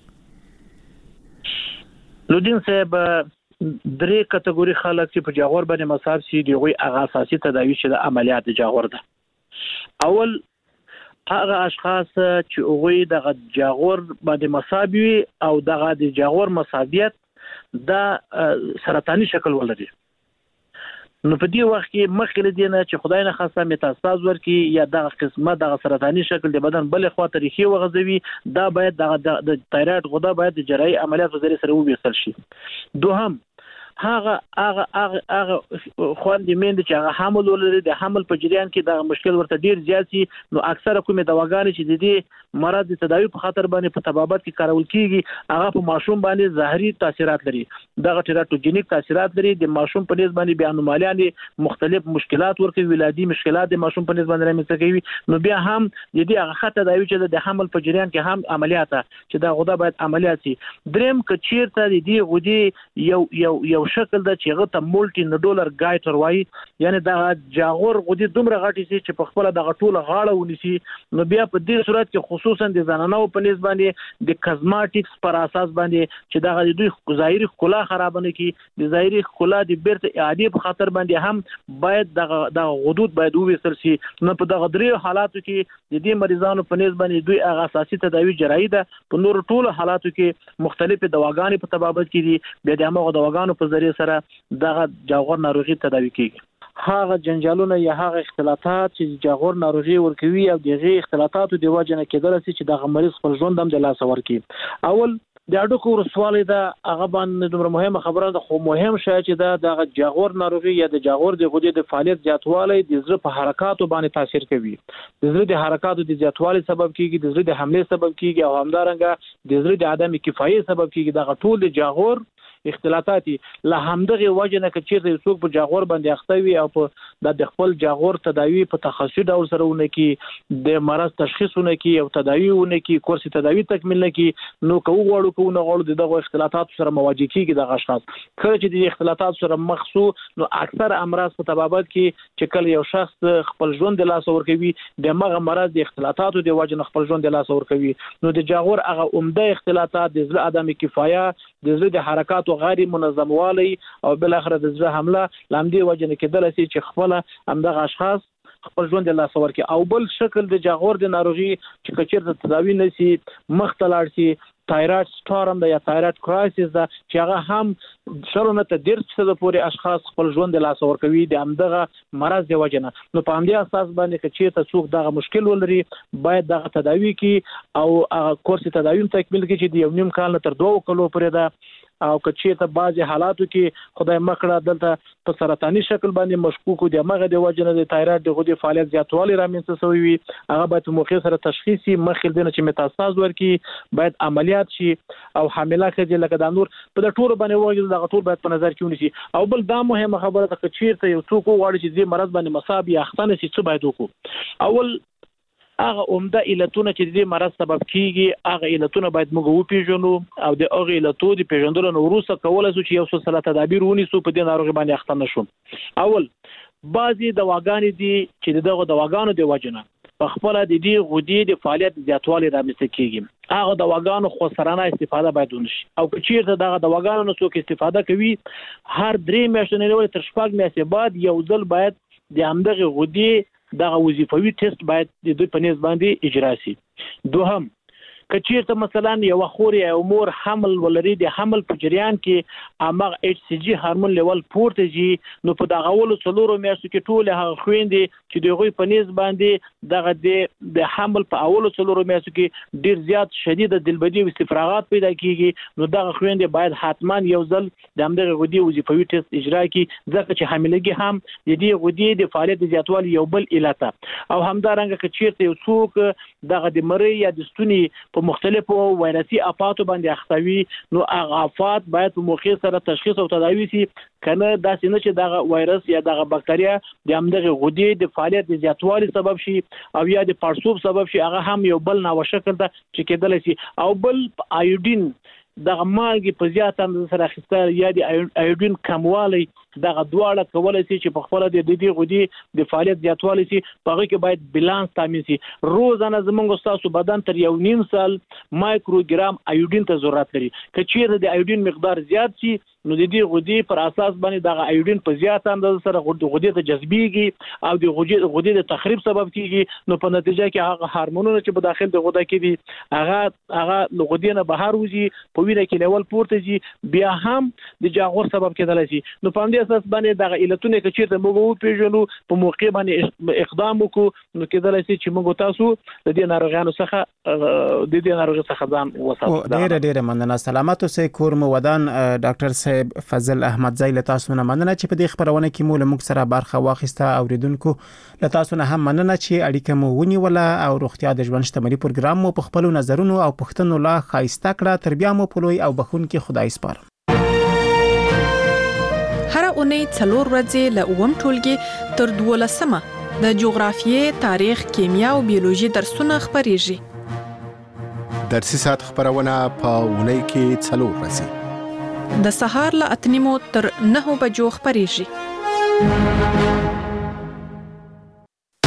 لودین صاحب 3 کټګوري خلک چې په جاغور باندې مصاب شي، دوی هغه اساسي تداوی چې د عملیات جاغور ده. اول هغه اشخاص چې هغه د جاغور باندې مصابي او دغه د جاغور مصابیت د سرطاني شکل ولري. نو په دې وخت کې مخکې دینه چې خدای نه خاصه میتاستاز ورکی یا دغه قسمه دغه سرطاني شکل د بدن بل خوا ته ریخي وغځوي، دا باید د تایراید غده باید د جراحي عملیات په ذریعه سره وبېسل شي. دوهم هغه خوند میند چې هغه حمل ولري، د حمل په جریان کې د مشکل ورته ډیر زیات شي، نو اکثره کومه دواګانې چې د دې مرض د تداوی په خاطر باندې په طبابت کې کارول کیږي هغه په ماشوم باندې ظاهري تاثیرات لري، دغه ټیراتوجینیک تاثیرات لري، د ماشوم په نسبت باندې بیا انومالیان مختلف مشکلات ورکوي، ولادي مشکلات د ماشوم په نسبت باندې رامنځته کوي. نو بیا هم د دې هغه خطه تداوی چې د حمل په جریان کې هم عملیات چې دا غوډه باید عملیات شي. دریم کچیر ته د دې غوډي یو شکل د چیغه ته مولټي نډولر ګایټر وایي، یعنی دا جاغور غوډي دومره غټي سي چې په خپل د غټوله غاړه ونیسي. نو بیا په دې صورت کې خصوصا د زنانو په نسبت باندې د کازماتکس پر اساس باندې چې دا د دوی ظاهري ښکلا خراب نه کی، د ظاهري ښکلا د بیرته اعاده په خاطر باندې هم باید د غدود باید وویسل شي. نو په دغه درې حالاتو کې د دې مریضانو په نسبت باندې دوی هغه اساسي تداوی جراحي ده، په نور ټولو حالاتو کې مختلفه دواګانې په تبابت کې دي، بیا د هغه دواګانو په ذریعه سره دغه جاغور ناروغي تداوی کیږي. هغه جنجالونه یا هغه اختلاطات چې جاغور ناروغي ورکوي او دغه اختلاطاتو د وجه نه کېدل چې دغه مریض خپل ژوند هم د لاس ورکړي. اول د اډوکو ورسوالې دا هغه باندې دومره مهمه خبره ده، خو مهم شی چې د جاغور ناروغي یا د جاغور د غدې د فعالیت زیاتوالی د زړه په حرکاتو باندې تاثیر کوي، د زړه د حرکاتو د زیاتوالي سبب کیږي، د زړه د حمله سبب کیږي او همدارنګه د زړه د عدم کفایت سبب کیږي. دا ټول د جاغور اختلاطاتي له همدغه وجه نه چې څوک په جاغور باندې اخته وي او په د خپل جاغور تداوی په تخصصي ډول سره ونه کی، د مرض تشخیصونه کی او تداوی ونه کی، کورس تداوی تکمیل نه کی، نو کوو غواړو دغه اختلاطات سره مواجه کیږي. د اشخاص کله چې د اختلاطات سره مخ شو، نو اکثر امراض په طبابت کې چې کله یو شخص خپل ژوند د لاس ورکوي، د مغه مرض د اختلاطاتو د وجه نه خپل ژوند د لاس ورکوي، نو د جاغور هغه عمده اختلاطات د زړه عدم کفایت، د زړه د حرکات غیر منظم والی او بل اخر د زړه حمله لامدي وجه نه کېدل چې خپل همدغه اشخاص خپل ژوند د لاس ورکړي. او بل شکل د جاغور د ناروغي چې کچیر د تداوی نشي مختلط شي، تایراید سټورم ده یا تایراید کرایسیس ده چې هغه هم شرونه ته 10% پورې اشخاص خپل ژوند د لاس ورکوي د همدغه مرض د وجه نه. نو په همدې اساس باندې چې ته څوک دغه مشکل ولري باید دغه تداوی کی او کورس تداوی تکمیل کی چې د یو نیم کال تر 2 کالو پورې ده. او کچې ته بعضی حالاتو کې خدای مکړه دلته په سرطاني شکل باندې مشکوک دي، مغه د وجه نه د تایراید د غدې فعالیت زیاتوالی رامنځته شوی وي، هغه باید په موقع سره تشخیص شي، مخکې دنه چې میتاستاز ورکی باید عملیات شي او حامله کېږي لکه د نور په د ټول باندې وایي دغه ټول باید په نظر کې ونیسي. او بل دا مهمه خبره ده چې ته یو څوک غواړي چې د مرض باندې مصاب یا اختنه شي څه باید وکړو. اول هغه عمده علتونه چې د مرض سبب کیږي هغه علتونه باید موږ وپیژنو او د هغه علتونو د پیژندلو نه وروسته کولای شو چې یو څه سره تدابیر ونیسو په دې ناروغي باندې اخته نشو. اول بعضی دواګانې دي چې دغه دواګانو د وجنه په خپل د دې غدې د فعالیت زیاتوالی رامنځته کیږي، هغه دواګانو خو سرانه استفاده باید ونشي. او که چیرته دغه دواګانو نه څوک استفاده کوي، هر 3 میاشتې نه تر 4 میاشتې بعد یو ځل باید د همدغه غدې دغه وظیفوي ټیسټ باید د دوی په نسبت باندې اجرا شي. دوهم کچیرته مثلا یو خوري او مور حمل ولري، د حمل په جریان کې امغه ایچ سی جی هورمون لیول پورته جي، نو په دغه ولو څلورو میاشتو کې ټول هغه خويندې چې دغه په نسبت باندې دغه د حمل په اولو څلورو میاشتو کې ډیر زیات شدید دلبدي او استفراغات پیدا کیږي، نو دغه خويندې باید حتما یو ځل د همدغه غدي وظیفوي ټیسټ اجرا کړي، ځکه چې حاملګي هم د دې غدي د فعالیت زیاتوالي یو بل علت. او همدارنګه کچیرته یو څوک دغه د مری یا د ستوني په مختلفو وایرسي افاتو باندې اختوي، نو هغه افات باید په موقع سره تشخیص او تداوی شي، کنه دا څنګه چې دغه وایرس یا دغه بکټریا د همدغه غدې د فعالیت د زیاتوالي سبب شي او یا د پړسوب سبب شي، هغه هم یو بل ناوړه شکل ده چې کېدل شي. او بل آیودین دغه مالګې په زیات اندازه سره اخیستل یا د آیودین کموالی، دغه دواړه کولای شي چې په خپل د دې غدې د فعالیت زیاتوالی شي، په هغه کې باید بالانس تامین شي. روزانه زموږ تاسو بدن تر 1.5 سال مایکروګرام آیودین ته ضرورت لري. که چیرته د آیودین مقدار زیات شي، نو د دې غدې پر اساس باندې د ایودین په زیات اندازه سره غدې ته جذبيږي او د غدې د تخریب سبب کیږي. نو په نتیجه کې هغه هورمونونه چې په داخل د غده کې دي هغه غدې نه بهر وځي، په وینه کې لیول پورته ځي، بیا هم د جاغور سبب کېدلی شي. نو په همدې اساس باندې د علتونه کې چیرته موږ وپیژنو، په موقع باندې اقدام وکړو، نو کېدلی شي چې موږ تاسو د دې ناروغانو څخه ځان وساتو. ډېر مننه. سلامت اوسئ. کور مو ودان. ډاکټر صاحب فضل احمدزی له تاسو نه مننه چې په دې خبرونه کې مو له موږ سره برخه واخیسته. اوریدونکو له تاسو نه هم مننه چې اړیکه مو ونیوله او روغتیا د ژوند شتمنۍ پروګرام مو په خپل نظرونو او پوښتنو لا خایسته کړه. تر بیا مو په لوی او بخونکي خدای سپارم. هر اونۍ 4 ورځې له اوم ټولګي تر 12مه د جغرافیې، تاریخ، کیمیا او بیولوژي درسونه خبريږي. درسي ساعت خبرونه په اونۍ کې 4 ورځې د سهار له 8 تر 9 بجو خبريږي.